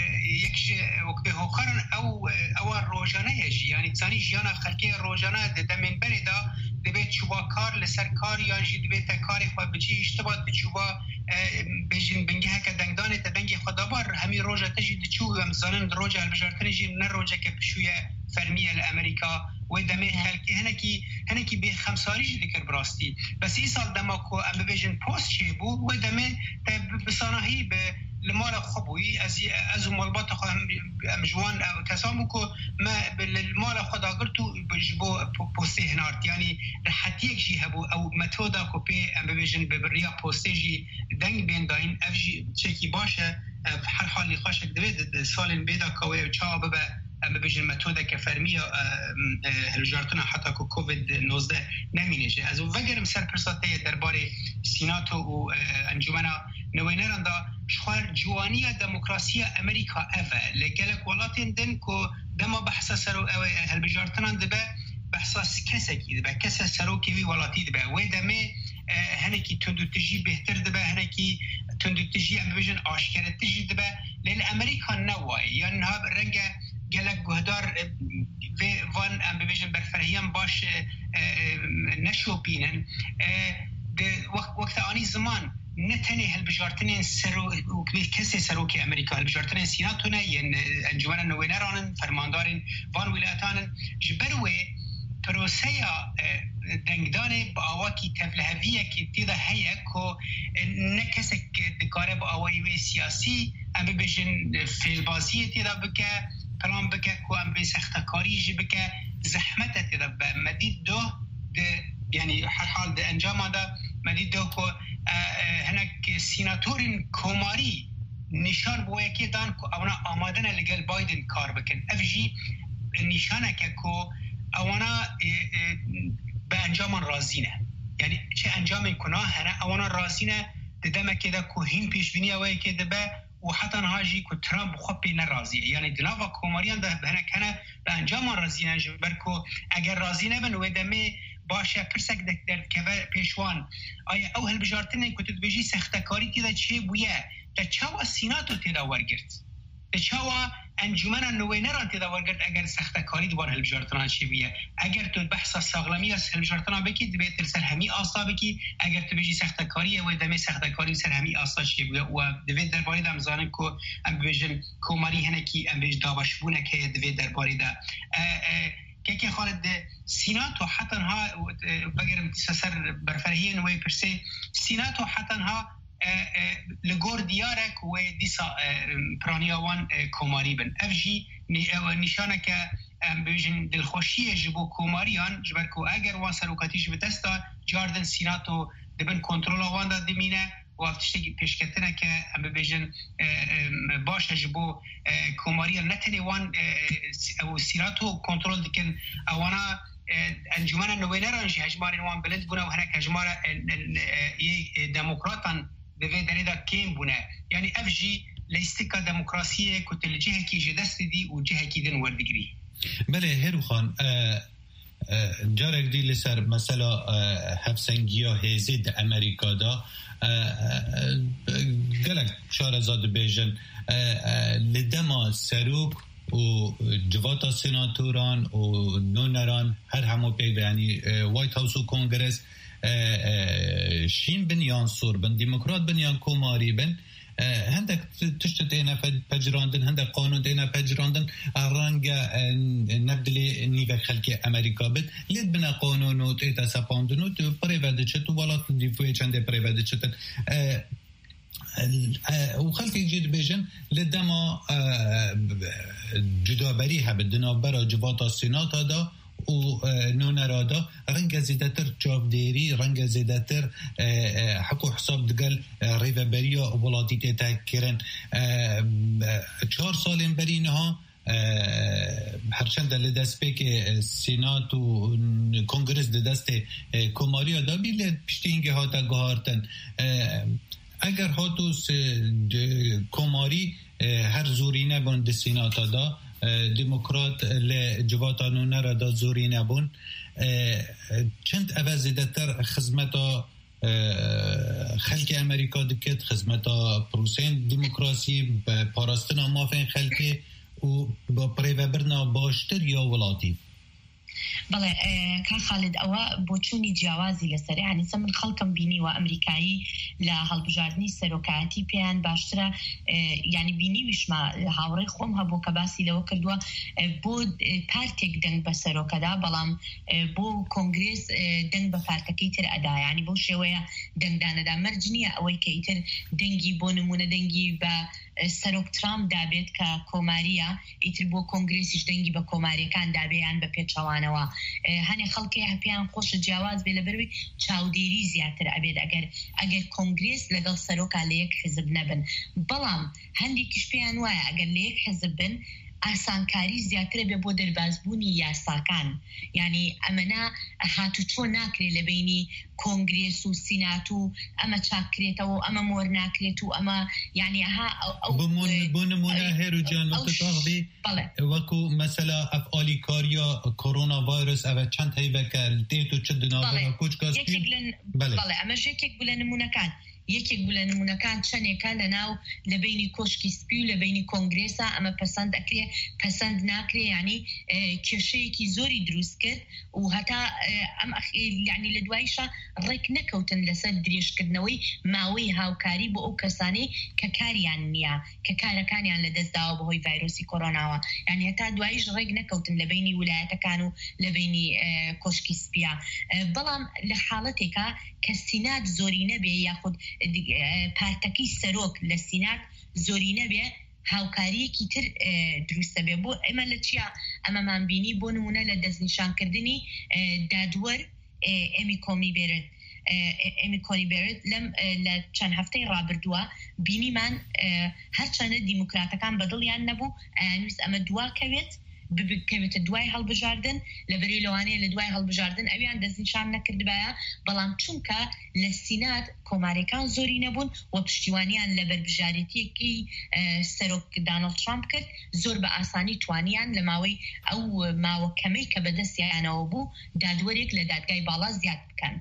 وقت هوکارن او روزانه یجی یعنی تانی جیانا خلکی روزانه دمین بری دا دبیت چوبا کار لسر کار یا جی دبیت کاری خود بچی اشتباط بچوبا بیجن بنگه هک دنگدانه تدنگی خدابار همی روزه تجید چوب و مثلا روزه البجارتنی جی نه روزه که پشویه فرمیه لامریکا و دمی خلکی هنکی به خمساری جی ذکر براستی بس ای سال دماکو ام بیجن پست چی بو و دمی بسانهی به المال خبوي از مالبات خو جوان کسامو کو ما المال خدا قرتو بجبو پوسته هنارت یعنی حتی شي هبو او متودا کو پی ام بيجن ببريا پوستجي دنگ بين داين افجي چکی باشه هر حالی خوشک دوید سال بیدا کوي چا ببا ام بيجن متودا كفرميه هلجارتنا حتى کو کووید 19 نمینه از وگرم سرپرساته درباره سیناتو و انجمنا نوینران دا شخوار جوانی دموکراسی امریکا اوه لگلک ولاتین دن که دما بحثا سرو هلبجارتنان دبه بحثا کسکی دبه کس سرو کهوی ولاتی دبه و دمه هنکی تندوتجی بهتر دبه هنکی تندوتجی ام ببیجن آشکرتجی دبه لیل امریکا نوای یعنی ها رنگ گلک گهدار وان ام ببیجن برفرهیم باش نشو بینن وقت آنی زمان نتنه هالبجارتنين سرو وكسي سروكي امريكا هالبجارتنين سيناتونا ين انجمن النوينران فرماندارين وان ولايتان جبروي بروسيا دنگدان باواکی تفلهویه که تیدا هیه که نکسک دکاره باوایی سیاسی ام ببیجن فیلبازی تیدا بکه پلان بکه که ام بی سختکاری جی بکه زحمت تیدا با مدید دو یعنی هر حال ده انجام ده مدید دو که هنک سیناتورین کوماری نشان بوده که دان که اونا آمادن لگل بایدن کار بکن افجی نشانه که اونا به انجام رازینه یعنی چه انجام کنه هنه اونا رازینه دمه که ده که هین پیشبینی اوه که ده به و حتی نهاجی که ترامپ خوب پی نرازیه یعنی دناوا کوماریان ده هنه کنه به انجام رازینه برکو اگر رازینه بن و دمه باشه پرسک در که پیشوان آیا او هالبجارتنه که تدبیجی سختکاری تیده چه بویه تا چاوا سیناتو تیده ورگرد تا چاوا انجمن نوینران تیده ورگرد اگر سختکاری دوار هالبجارتنه چه بویه اگر تو بحثا ساغلمی از هالبجارتنه بکی دبیت سر همی آسا بکی اگر تو بیجی سختکاریه و دمی سختکاری سر همی آسا چه بویه و دوید درباری ده امزانن که ام بیجن کوماری هنکی ام بیج دابش بونه که دوید درباری ده که خالد سیناتو حتی ها بگرم سر برفرهی نوی پرسه سیناتو حتی ها لگور دیارک و دیسا پرانیاوان کوماری بن افجی نشانه که بیجن دلخوشی جبو کوماریان جبرکو اگر وان سروکاتیش به دستا جاردن سیناتو دبن کنترول وان دا دمینه و افتشتگی پیشکتنه که هم ببیجن باشه جبو کوماری نتنی وان او سیناتو کنترول دکن اوانا انجمن نوینران جی هجمارین وان بلند بونه و هنک هجمار دموکراتان دوی دریدا کیم بونه یعنی اف جی لیستیکا دموکراسیه کتل جهه کی جدست دی و جهه کی دن وردگری بله هرو خان جارک دی لسر مثلا هفسنگیا هزید امریکا دا گلک شارزاد بیجن لدما سروک و جواتا سناتوران و نونران هر همو پیوه یعنی وایت هاوس و کنگرس شین بنیان سور بن ديمقراط بنیان کوماری بن هندك تشتت هنا پجراندن هندك قانون هنا پجراندن رنگ نبدل نیو خلق امریکا بد لید بنا قانون و تا سپاندن و پریوده چت ولات دیفوی چنده پریوده چت و خلق جدید بیجن لدما جدابری هبدنا برا جواتا سیناتا دا و نونرادا رنگ زیدتر جابدیری رنگ زیدتر حقو حساب دگل ریوبریا ولاتی تیتا کرن 4 سال برینها هرچند لدست به که سینات و کنگرس دست کماری دا بیل پشتینگه ها تا گهارتن اگر هاتوس کماری هر زوری نبون دستیناتا دا دموکرات لجواتانو نرادا زوری نبون چند اوازیده تر خدمتا خلق امریکا دکت خدمتا پروسین دموکراسی پاراستنا مافین خلقی و با پریوبرنا باشتر یا ولاتی بله کا خالد ئەوە بۆچوونی جیاوازی لەسەر یعنی من خەڵکم بینیوە ئەمریکایی لە هەڵبژاردننی سەرۆکایەتی پێیان باشترە یعنی بینیویشمە هاوڕێی خۆم هەبوو کە باسی لەوە کردووە بۆ پارتێک دەنگ بە سەرۆکەدا بەڵام بۆ کۆنگرێس دەنگ بە پارتەکەی تر ئەدا ینی بۆ شێوەیە دەنگدانەدا مەرج نییە ئەوەی کە ئیتر دەنگی بۆ نمونە دەنگی بە سەرۆک ترامپ دابێت کە کۆماریە ئیتر بۆ کۆنگرێسیش دەنگی بە کۆماریەکان دابێیان بە پێچەوانەوە هەنێ خەڵکی هەپیان خۆشە جیاواز بێ لەبەروی چاودێری زیاتر ئەبێت ئەگەر کۆنگرێس لەگەڵ سەرۆکا لە یەک حزب نەبن بەڵام هەندێکیش پێیان وایە ئەگەر لە یەک حزب بن ئاسانکاری زیاترە بێ بۆ دەربازبوونی یاساکان یعنی ئەمەنا هاتوچۆ ناکرێت لە بینی کۆنگرێس و سینات و ئەمە چاکرێتەوە ئەمە مۆر ناکرێت و ئەمە یعنی بۆ نمونە هێروجان وەکتاغبی وەکو مەسەلا ئەفعالی کاریا کۆرۆنا ڤایرۆس ئەوە چەند هەیبەکە دێت و چ دناوە کۆچکاس بەڵێ ئەمە ژێکێک بوو لە نمونەکان یەکێک بوو لە نمونەکان چەندێکە لە ناو لە بینی کۆشکی سپی و لە بینی کۆنگرێسا ئەمە پەسەند ئەکرێ پەسەند ناکرێ ینی کێشەیەکی زۆری دروست کرد و هەتا ئەم یعنی لە دوایشە ڕێک نەکەوتن لەسەر درێژکردنەوەی ماوەی هاوکاری بۆ ئەو کەسانەی کە کاریان نییە کە کارەکانیان لە دەستداوە بەهۆی ڤایرۆسی کۆرۆناوە یعنی هەتا دوایش ڕێک نەکەوتن لە بینی ویلایەتەکان و لە بینی کۆشکی سپیە بەڵام لە حاڵەتێکە کە سینات زۆری نەبێ یاخود پارتەکەی سەرۆک لە سینات زۆری نەبێ هاوکاریەکی تر دروستە بێ بۆ ئێمە لە چیا ئەمەمان بینی بۆ نمونە لە دەستنیشانکردنی دادوەر ئێمی کۆنی بێرت لە چەند هەفتەی ڕابردووە بینیمان هەرچەندە دیموکراتەکان بەدڵیان نەبوو ئەیانویست ئەمە دواکەوێت بکەوێتە دوای هەڵبژاردن لە بەری لەوانەیە لە دوای هەڵبژاردن ئەویان دەستنیشان نەکردبایە بەڵام چونکە لە سینات کۆمارەکان زۆری نەبوون و پشتیوانیان لە بەربژارەتیەکی سەرۆک دانەڵد ترامپ کرد زۆر بە ئاسانی توانیان لە ماوەی ئەو ماوە کەمەی کە بەدەستیانەوە بوو دادوەرێک لە دادگای باڵا زیاد بکەن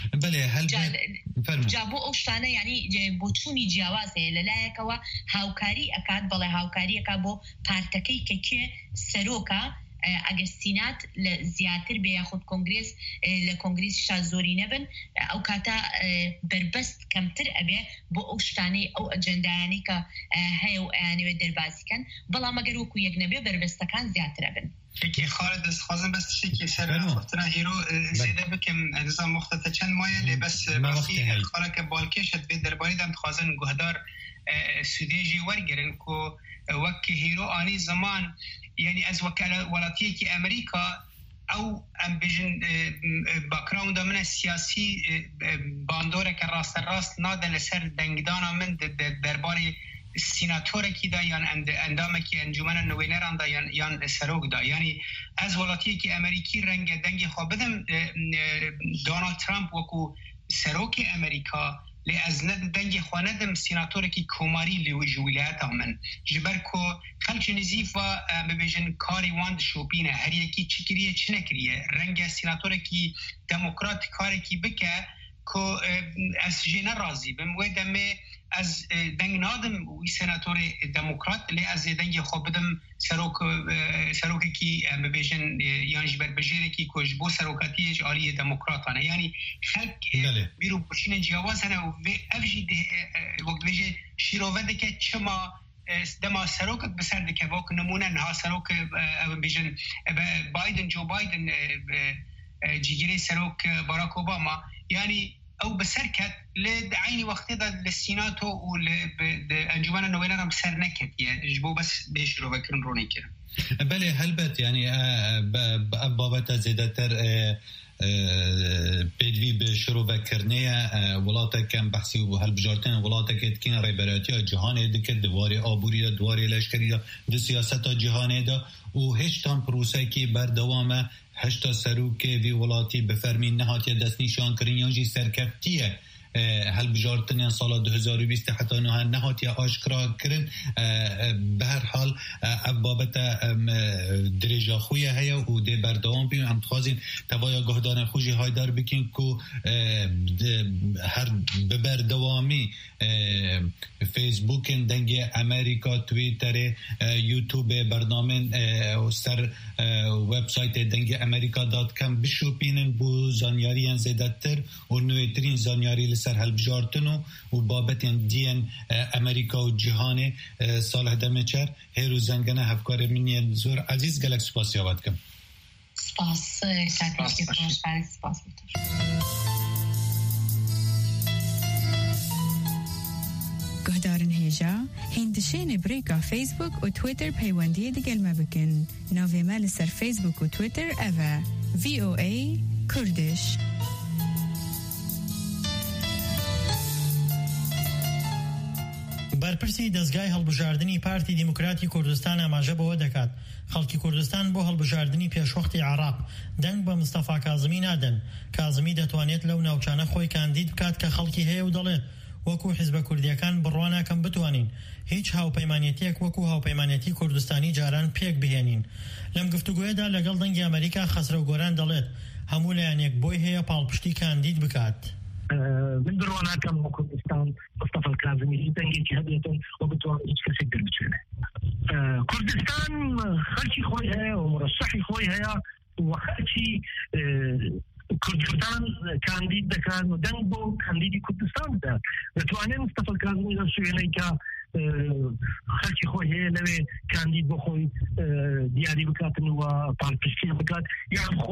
جا بۆ ئەو شتانە ینی بۆچوونی جیاواز هەیە لەلایەکەوە هاوکاری ئەکات بەڵێ هاوکاریەکە بۆ پارتەکەی کە کێ سەرۆکە ئەگەر سینات لە زیاتر بێ یاخود کۆنگرێس لە کۆنگرێسیشا زۆری نەبن ئەو کاتە بربەست کەمتر ئەبێ بۆ ئەو شتانەی ئەو ئەجەندایانی کە هەیە و ئەیانەوێت دەربازیکەن بەڵام ئەگەر وەکو یەک نەبێ بربەستەکان زیاتر ئەبن که خالد خوازم بس شکی سر وقتنا هیرو زیده بکم نظام مختلف چند مایه لی بس باسی خالد که بالکشت به درباری دم خوازن گهدار سودیجی ورگرن که وقت هیرو آنی زمان یعنی از ولاتی که امریکا او ام بجن باکراوند من سیاسی باندوره که راست ناده لسر دنگدانا من درباری سیناتوره کی دا یان اندامه کی انجمن نوینران دا یان سروک دا یعنی از ولاتی که امریکی رنگ دنگی خواه بدم دونالد ترامپ وکو سروک امریکا لی از ند دنگی خواه ندم سیناتوره کی کوماری لیویلیت من جبر کو خلچ نزیف و ببیجن کاری واند شوپینه هر یکی چی کریه چی نکریه رنگ سیناتوره کی دموکرات کاری کی بکه کو از جنر رازی بم و دمه از دنگ نادم وی سناتور دموکرات لی از دنگ خوب بدم سروک کی ببیجن یعنی جبر بجیره کی کج بو سروکاتیج عالی دموکراتانه یعنی خلق بیرو پوشین جوازانه و افجی وقت بيجي شيروفه دکه چما دما سروک بسر دکه واک نمونه نها سروک بيجن بايدن جو بايدن جيجيري سروک باراك اوباما يعني او بسركت لعيني وقت ده للسيناتو والانجمن النوويه بسر نكت يعني جبو بس بيشرو بكرن روني كده بله هلبت يعني بابت زيادتر بدوی به شروع وکرنه ولاته کم بحثی و هلبجارتن ولاته که تکین ریبراتی جهانه دکه دواری آبوری دا دواری لشکری دا دو سیاست جهانه دا و هشتان پروسه که بردوامه هشتا سروک وی ولاتی بفرمین نهاتی دست نشان کرین یانجی سرکفتیه هەڵبژاردنیان ساڵا 2020 حتا نهاتیا ئاشکرا کردن. به هر حال بابت درجه خوی هیا و ده بردوام بیم هم تخوازین توایا گهدان خوشی هایدار بکن که هر ببردوامی فیسبوک دنگ امریکا، تویتر، یوتیوب، برنامه سر وبسایت دنگ امریکا.com بشوپینن بو زانیاری زیادتر و نویترین زانیاری لسر هلبجارتن و بابت دین امریکا و جهان سال هدمه چر هیرو زنگنه هفکار منی زور عزیز گلک سپاس یابد کم. سپاس سپاس گهدارن هیجا هندشین بریکا فیسبوک و تویتر پیوندی دیگل مبکن. نوی مال سر فیسبوک و تویتر اوه VOA کردش. بەرپرسی دەستگای هەڵبژاردننی پارتی دیموکراتی کوردستان ئاماژە بەوە دەکات خەڵکی کوردستان بۆ هەڵبژاردننی پێشوەختی عراق دەنگ بە مستەفا کازمی نادەن. کازمی دەتوانێت لەو ناوچانە خۆی کاندید بکات کە خەڵکی هەیە و دەڵێت وەکو حیزبە کوردیەکان بڕواناکەم بتوانین هیچ هاوپەیمانێتیەک وەکو هاوپەیمانێتی کوردستانی جاران پێک بهێنین. لەم گفتوگوۆیەدا لەگەڵ دەنگی ئەمریکا خەسرە و گۆران دەڵێت هەموو لایەنێک بۆی هەیە پاڵپشتی کاندید بکات. من بروانا كم كردستان مصطفى الكاظمي دنگي هديتن وبتوان هيك كسي دربچنه كردستان خلشي خوي هيا ومرشحي خوي هيا وخلشي كردستان كانديد دكان ودنبو كانديدي كردستان ده بتواني مصطفى الكاظمي لسوينيكا خلشي خوي هيا لوي كانديد بخوي دياري بكاتن وبالبشتي بكات يعني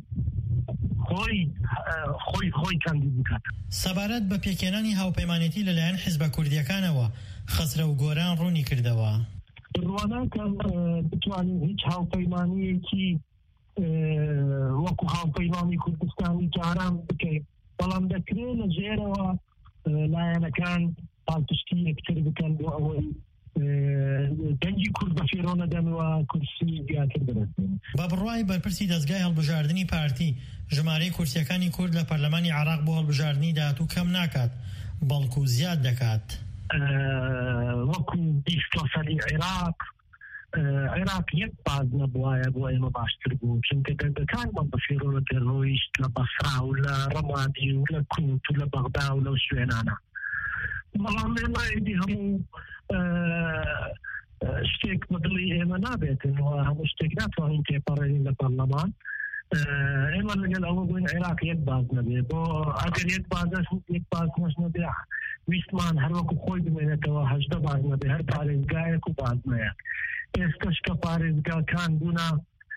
خوي كانديد بكات. سەبارەت بە پێکێنانی هاوپەیمانێتی لەلایەن حیزبە کوردیەکانەوە خەسرە و گۆران ڕوونی کردەوە. ڕواناکە بتوانین هیچ هاوپەیمانیەکی وەکو هاوپەیمانی کوردستانی جاران بکەین بەڵام دەکرێت لە ژێرەوە لایەنەکان پاڵپشتی یەکتر بکەن بۆ ئەوەی دەنگی کورد بە فێرۆنە دەنەوە کورسی زیاتر بەدەستێن. بە بڕوای بەرپرسی دەستگای هەڵبژاردننی پارتی ژمارەی کورسیەکانی کورد لە پەرلەمانی عراق بۆ هەڵبژاردننی داهاتوو کەم ناکات بەڵکو زیاد دەکات. وەکو 20 سەدی عێراق یەک باز نەبوایە بۆ ئێمە باشتر بوو چونکە دەنگەکانمان بە فێرۆنە دەڕۆیشت لە بەسرا و لە ڕەمادی و لە کوت و لە بەغدا و لەو شوێنانە. بەڵام ئێمە ئیدی هەموو شتێک بەدڵی ئێمە نابێتن و هەموو شتێک ناتوانین تێپەڕێنین لە پەرلەمان. ئێمە لەگەڵ ئەوە بووین عێراق یەک باز نەبێ بۆ ئەگەر یەک باز نەش نەبێ ویستمان هەروەکو خۆی بمێنێتەوە 18 باز نەبێ هەر پارێزگایەک و باز نەیە. ئێستش کە پارێزگاکان بوونە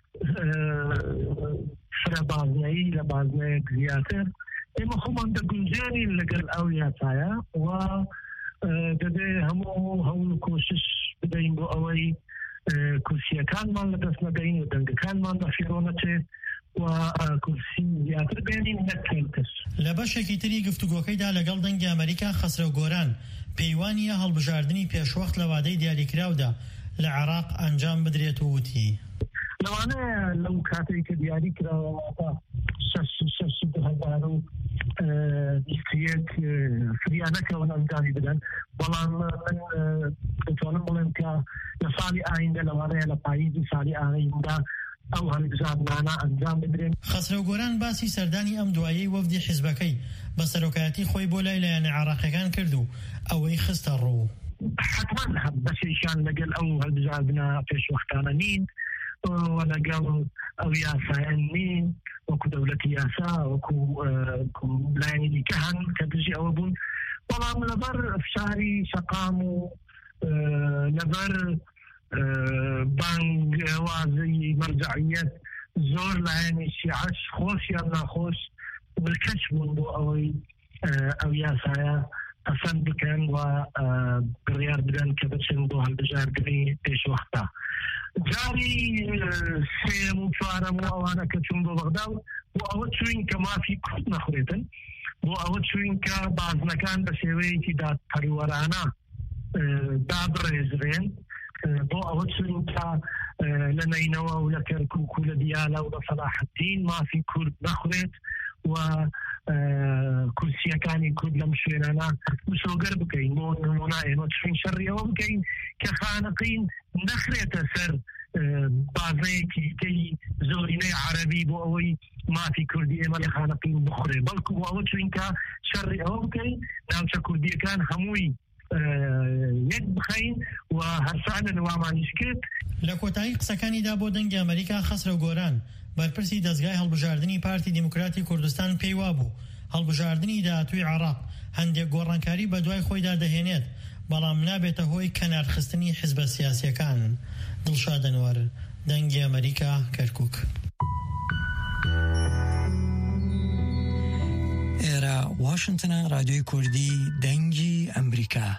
فرە بازنایی لە بازنەیەک زیاتر ئێمە خۆمان دەگونجێنین لەگەڵ ئەو یاسایە و دەبێ هەموو هەوڵ و کۆشش بدەین بۆ ئەوەی کورسیەکانمان لەدەست نەدەین و دەنگەکانمان بە فێرۆنەچێ و کورسی زیاتر بێنین نەکەینتش. لە بەشێکی تری گفتوگۆکەیدا لەگەڵ دەنگی ئەمریکا خەسرە و گۆران پەیوانیە هەڵبژاردننی پێشوەخت لە وادەی دیاریکراودا لە عێراق ئەنجام بدرێت و وتی لەوانەیە لەو کاتێک کە دیاری کراوەوە 2021 فریانەکەون ئەنجامی بدەن بەڵام من دەتوانم بڵێم کە لە ساڵی ئایندە لەوانەیە لە پاییزی ساڵی ئایندا ئەو هەڵبژاردنانە ئەنجام بدرێن. خەسرە و گۆران باسی سەردانی ئەم دوایەی وەفدی حیزبەکەی بە سەرۆکایەتی خۆی بۆ لای لایەنە عێراقیەکان کرد و ئەوەی خستە ڕوو. حتما بەشێکیان لەگەڵ ئەو هەڵبژاردنە پێشوەختانە نین ولەگەڵ ئەو یاسایان نین وەکو دەوڵەتی یاسا وەکو لایەنی دیکە هەن کە دژی ئەوە بوون بەڵام لەبەر فشاری سەقام و لەبەر بانگوازی مەرجعیەت زۆر لایەنی شیعەش خۆش یان ناخۆش بڵکەش بوون بۆ ئەوەی ئەو یاسایە پەسەند بکەن و بڕیار بدەن کە بچن بۆ هەڵبژاردننی پێشوەختە. جاری سێم و چوارەم و ئەوانە کە چوون بۆ بەغداو بۆ ئەوە چوین کە مافی کورد نەخورێتن بۆ ئەوە چوین کە بازنەکان بە شێوەیەکی دادپەروەرانە دابڕێژرێن بۆ ئەوە چوین کە لە نەینەوە و لە کەرکووک و لە دیالە و لە سەلاحەدین مافی کورد نەخورێت و کورسیەکانی کورد لەم شوێنانە مسۆگەر بکەین بۆ نمونە ئێمە چین شەڕیەوە بکەین کە خانەقین نەخرێتە سەر بازەیەکی کەی زۆرینەی عەرەبی بۆ ئەوەی مافی کوردی ئێمە لە خانەقین بخورێ بەڵکو بۆ ئەوە چین کە شەڕی ئەوە بکەین ناوچە کوردیەکان هەمووی یەک بخەین و هەرسان لە نوامانیش کرد. لە کۆتایی قسەکانیدا بۆ دەنگی ئەمریکا خەسرە گۆران بەرپرسی دەستگای هەڵبژاردننی پارتی دیموکراتی کوردستان پێی وابوو هەڵبژاردننی داهاتووی عێراق هەندێک گۆڕانکاری بە دوای خۆیدا دەهێنێت بەڵام نابێتە هۆی کەنارخستنی حیزبە سیاسیەکان. دڵشاد ئەنوەر، دەنگی ئەمریکا، کەرکووک. ئێرە واشنتنە، رادیۆی کوردی دەنگی ئەمریکا.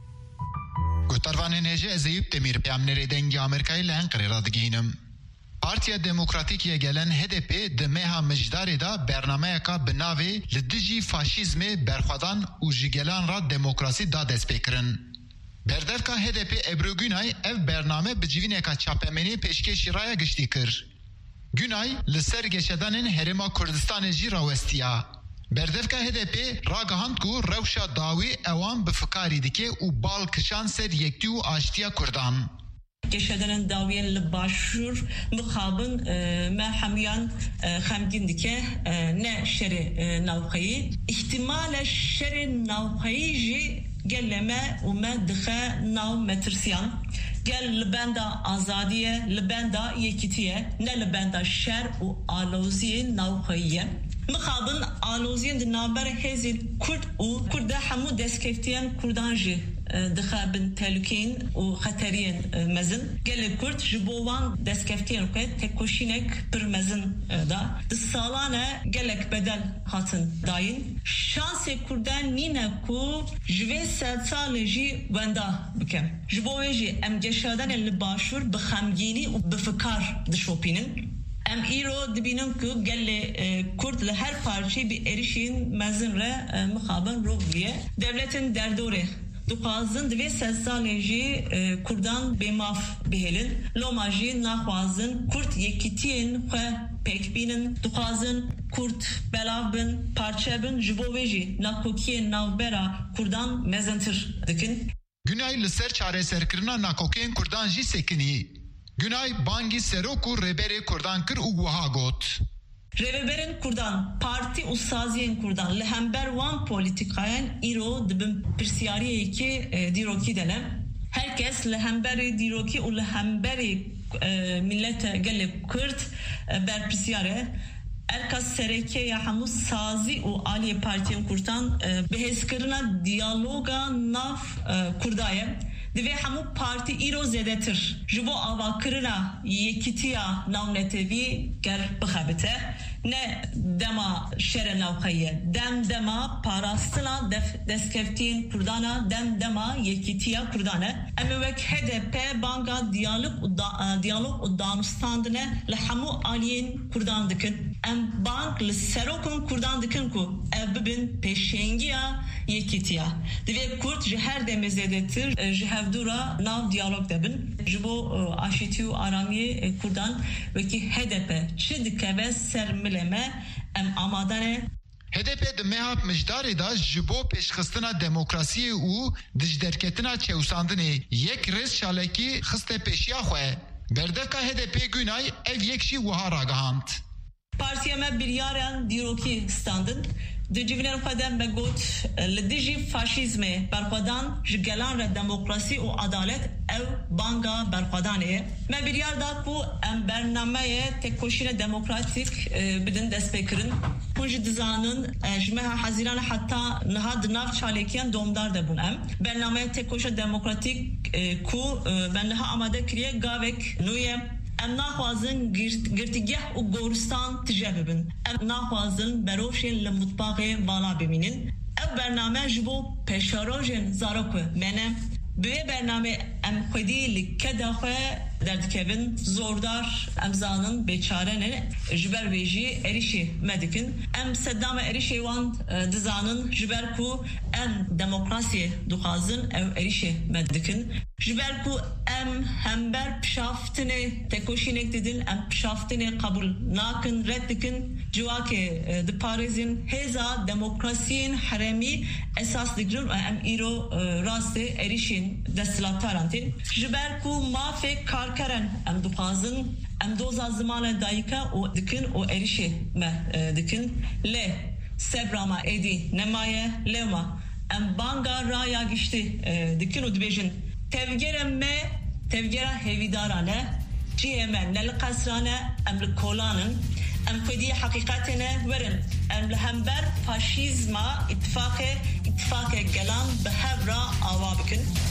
گوتەروانên hêja ez Eyüp Demir peyamnerê dengê Amerîkayê li Enqerê re digihînim. Partiya Demokratîk gelen HDP di meha mijdarê da bernameyeka bi navê li dijî faşîzmê berxwedan û ji gelan ra demokrasî da destpêkirin. Berdevka HDP Ebru Günay ev bername bi civîneka çapemenî pêşkêşî raya giştî kir. Günay li ser geşedanên Herêma Kurdistanê jî rawestiya. Berdevka HDP ragihand ku rewşa dawî ewan bi fikarî dike û bal kişan ser yektî û aştiya Kurdan. Geşedanên dawiyên li başûr mixabin me hemûyan xemgîn dike ne şerê navxeyî. İhtimale şerê navxeyî jî gel me û me dixe nav metirsiyan. Gel li benda azadiye, li benda yekîtiye, ne li benda şer û aloziyê navxeyiye. Mixabin aloziyên di navber hêzên Kurd û Kurd de hemû destkeftiyên Kurdan jî dixabin tehlikeyên û xeteriyên mezin. Gelê Kurd ji bo wan destkeftiyên xwe tekoşînek pir mezin da. Di salan e gelek bedel hatin dayîn. Şansê Kurdan nîne ku ji vê sed salê jî wenda bikin. Ji bo wê jî em geşadanên li başûr bi xemgînî û bi fikar dişopînin. Em îro dibînin ku gelê Kurd li her parçê bi êrişên mezin re mixabin rû bûye. Devletên derdorê dixwazin divê sed salê jî Kurdan bêmaf bihêlin. Loma jî naxwazin Kurd yekîtiyên xwe pêk bînin. Dixwazin Kurd belav bin, parçe bin. Ji bo wê jî nakokiyên navbera Kurdan mezintir dikin. Günay li ser çareserkirina nakokiyên Kurdan jî sekinî. Günay bangî serok û rêberê Kurdan kir û wiha got. Rêveberên Kurdan, partî û saziyên Kurdan li hember wan polîtîkayan îro dibin pirsiyariyekî dîrokî de ne. Herkes li hemberê dîrokî û li hemberê millete gelê Kurd berpirsiyar e. Erkas serekeya hemû sazî û aliyê partiyên Kurdan bihêzkirina diyaloga nav Kurdaye. Divê hemû partî îro zêdetir. Ji bo avakirina yekîtiya navnetevî ger bixebite. Ne dema şerê navxeyiye. Dema parastina destkeftiyên Kurdana, dema yekîtiya Kurdan e. Em ê wek HDP banga diyalog û danûstandine li hemû aliyên Kurdan dikin. Em bang li serokên Kurdan dikin ku ev bibin pêşengiya yekîtiya. Divê Kurd ji her demê zêdetir ji hevdûra nav diyalog debin. Ji bo aşîtî û aramiyê Kurdan wekî HDP çi dikeve ser mileme em amadane. HDP di meha mijdarê da ji bo pêşxistina demokrasiyê û dijderketina çewsandinê yek rêz şalekî xiste pêşiya xwe. Berdevka HDP Günay ev yek jî wiha ragihand. Partiya me biryaran dîrokî standin. Di civînên xwe de me got li dijî faşîzmê berxwedan ji gelan re demokrasî û adalet ew banga berxwedanê ye. Me biryar da ku em bernameyê tekoşîna demokratîk bidin destpêkirin. Hûn jî dizanin ji meha hezîran heta niha di nav çalekiyan domdar de bûn em. Bernameyê tekoşîna demokratîk ku me niha amade kiriye gavek nû ye. Em naxwazin girtîgeh û goristan tije bibin. Em naxwazin berofşên li mutbaxê vala bimînin. Ev bername ji bo pêşarojên zarok mene. Bi vê bername ام خودی لکده خواه دردکبن زوردار امزانن بیچارن جبر ویجی اریشی مدکن ام صدام اریشی وان دزانن جبر کو ام دموکراسی دخازن او اریشی مدکن جبر کو ام همبر پشافتنه تکوشینک دیدن ام پشافتنه قبول ناکن ردکن جواکه د پاریزین هزا دموکراسیین حرمی اساس دگرن و ام ایرو راست اریشین دستلاتارانتین جبر کو مافی کارکرن ام دخازن ام دوزا زمان دایکا و دکن و اریشی دکن لی سبراما ایدی نمایه لیما ام بانگا رایا گشتی دکن و دبیجن تفجير هيفيدارانه جي من للقصرانه ام لكولانن ام كدي حقيقتنا ورن ام لهمبر فاشيزما اتفاق جلان بهبرا اوابكن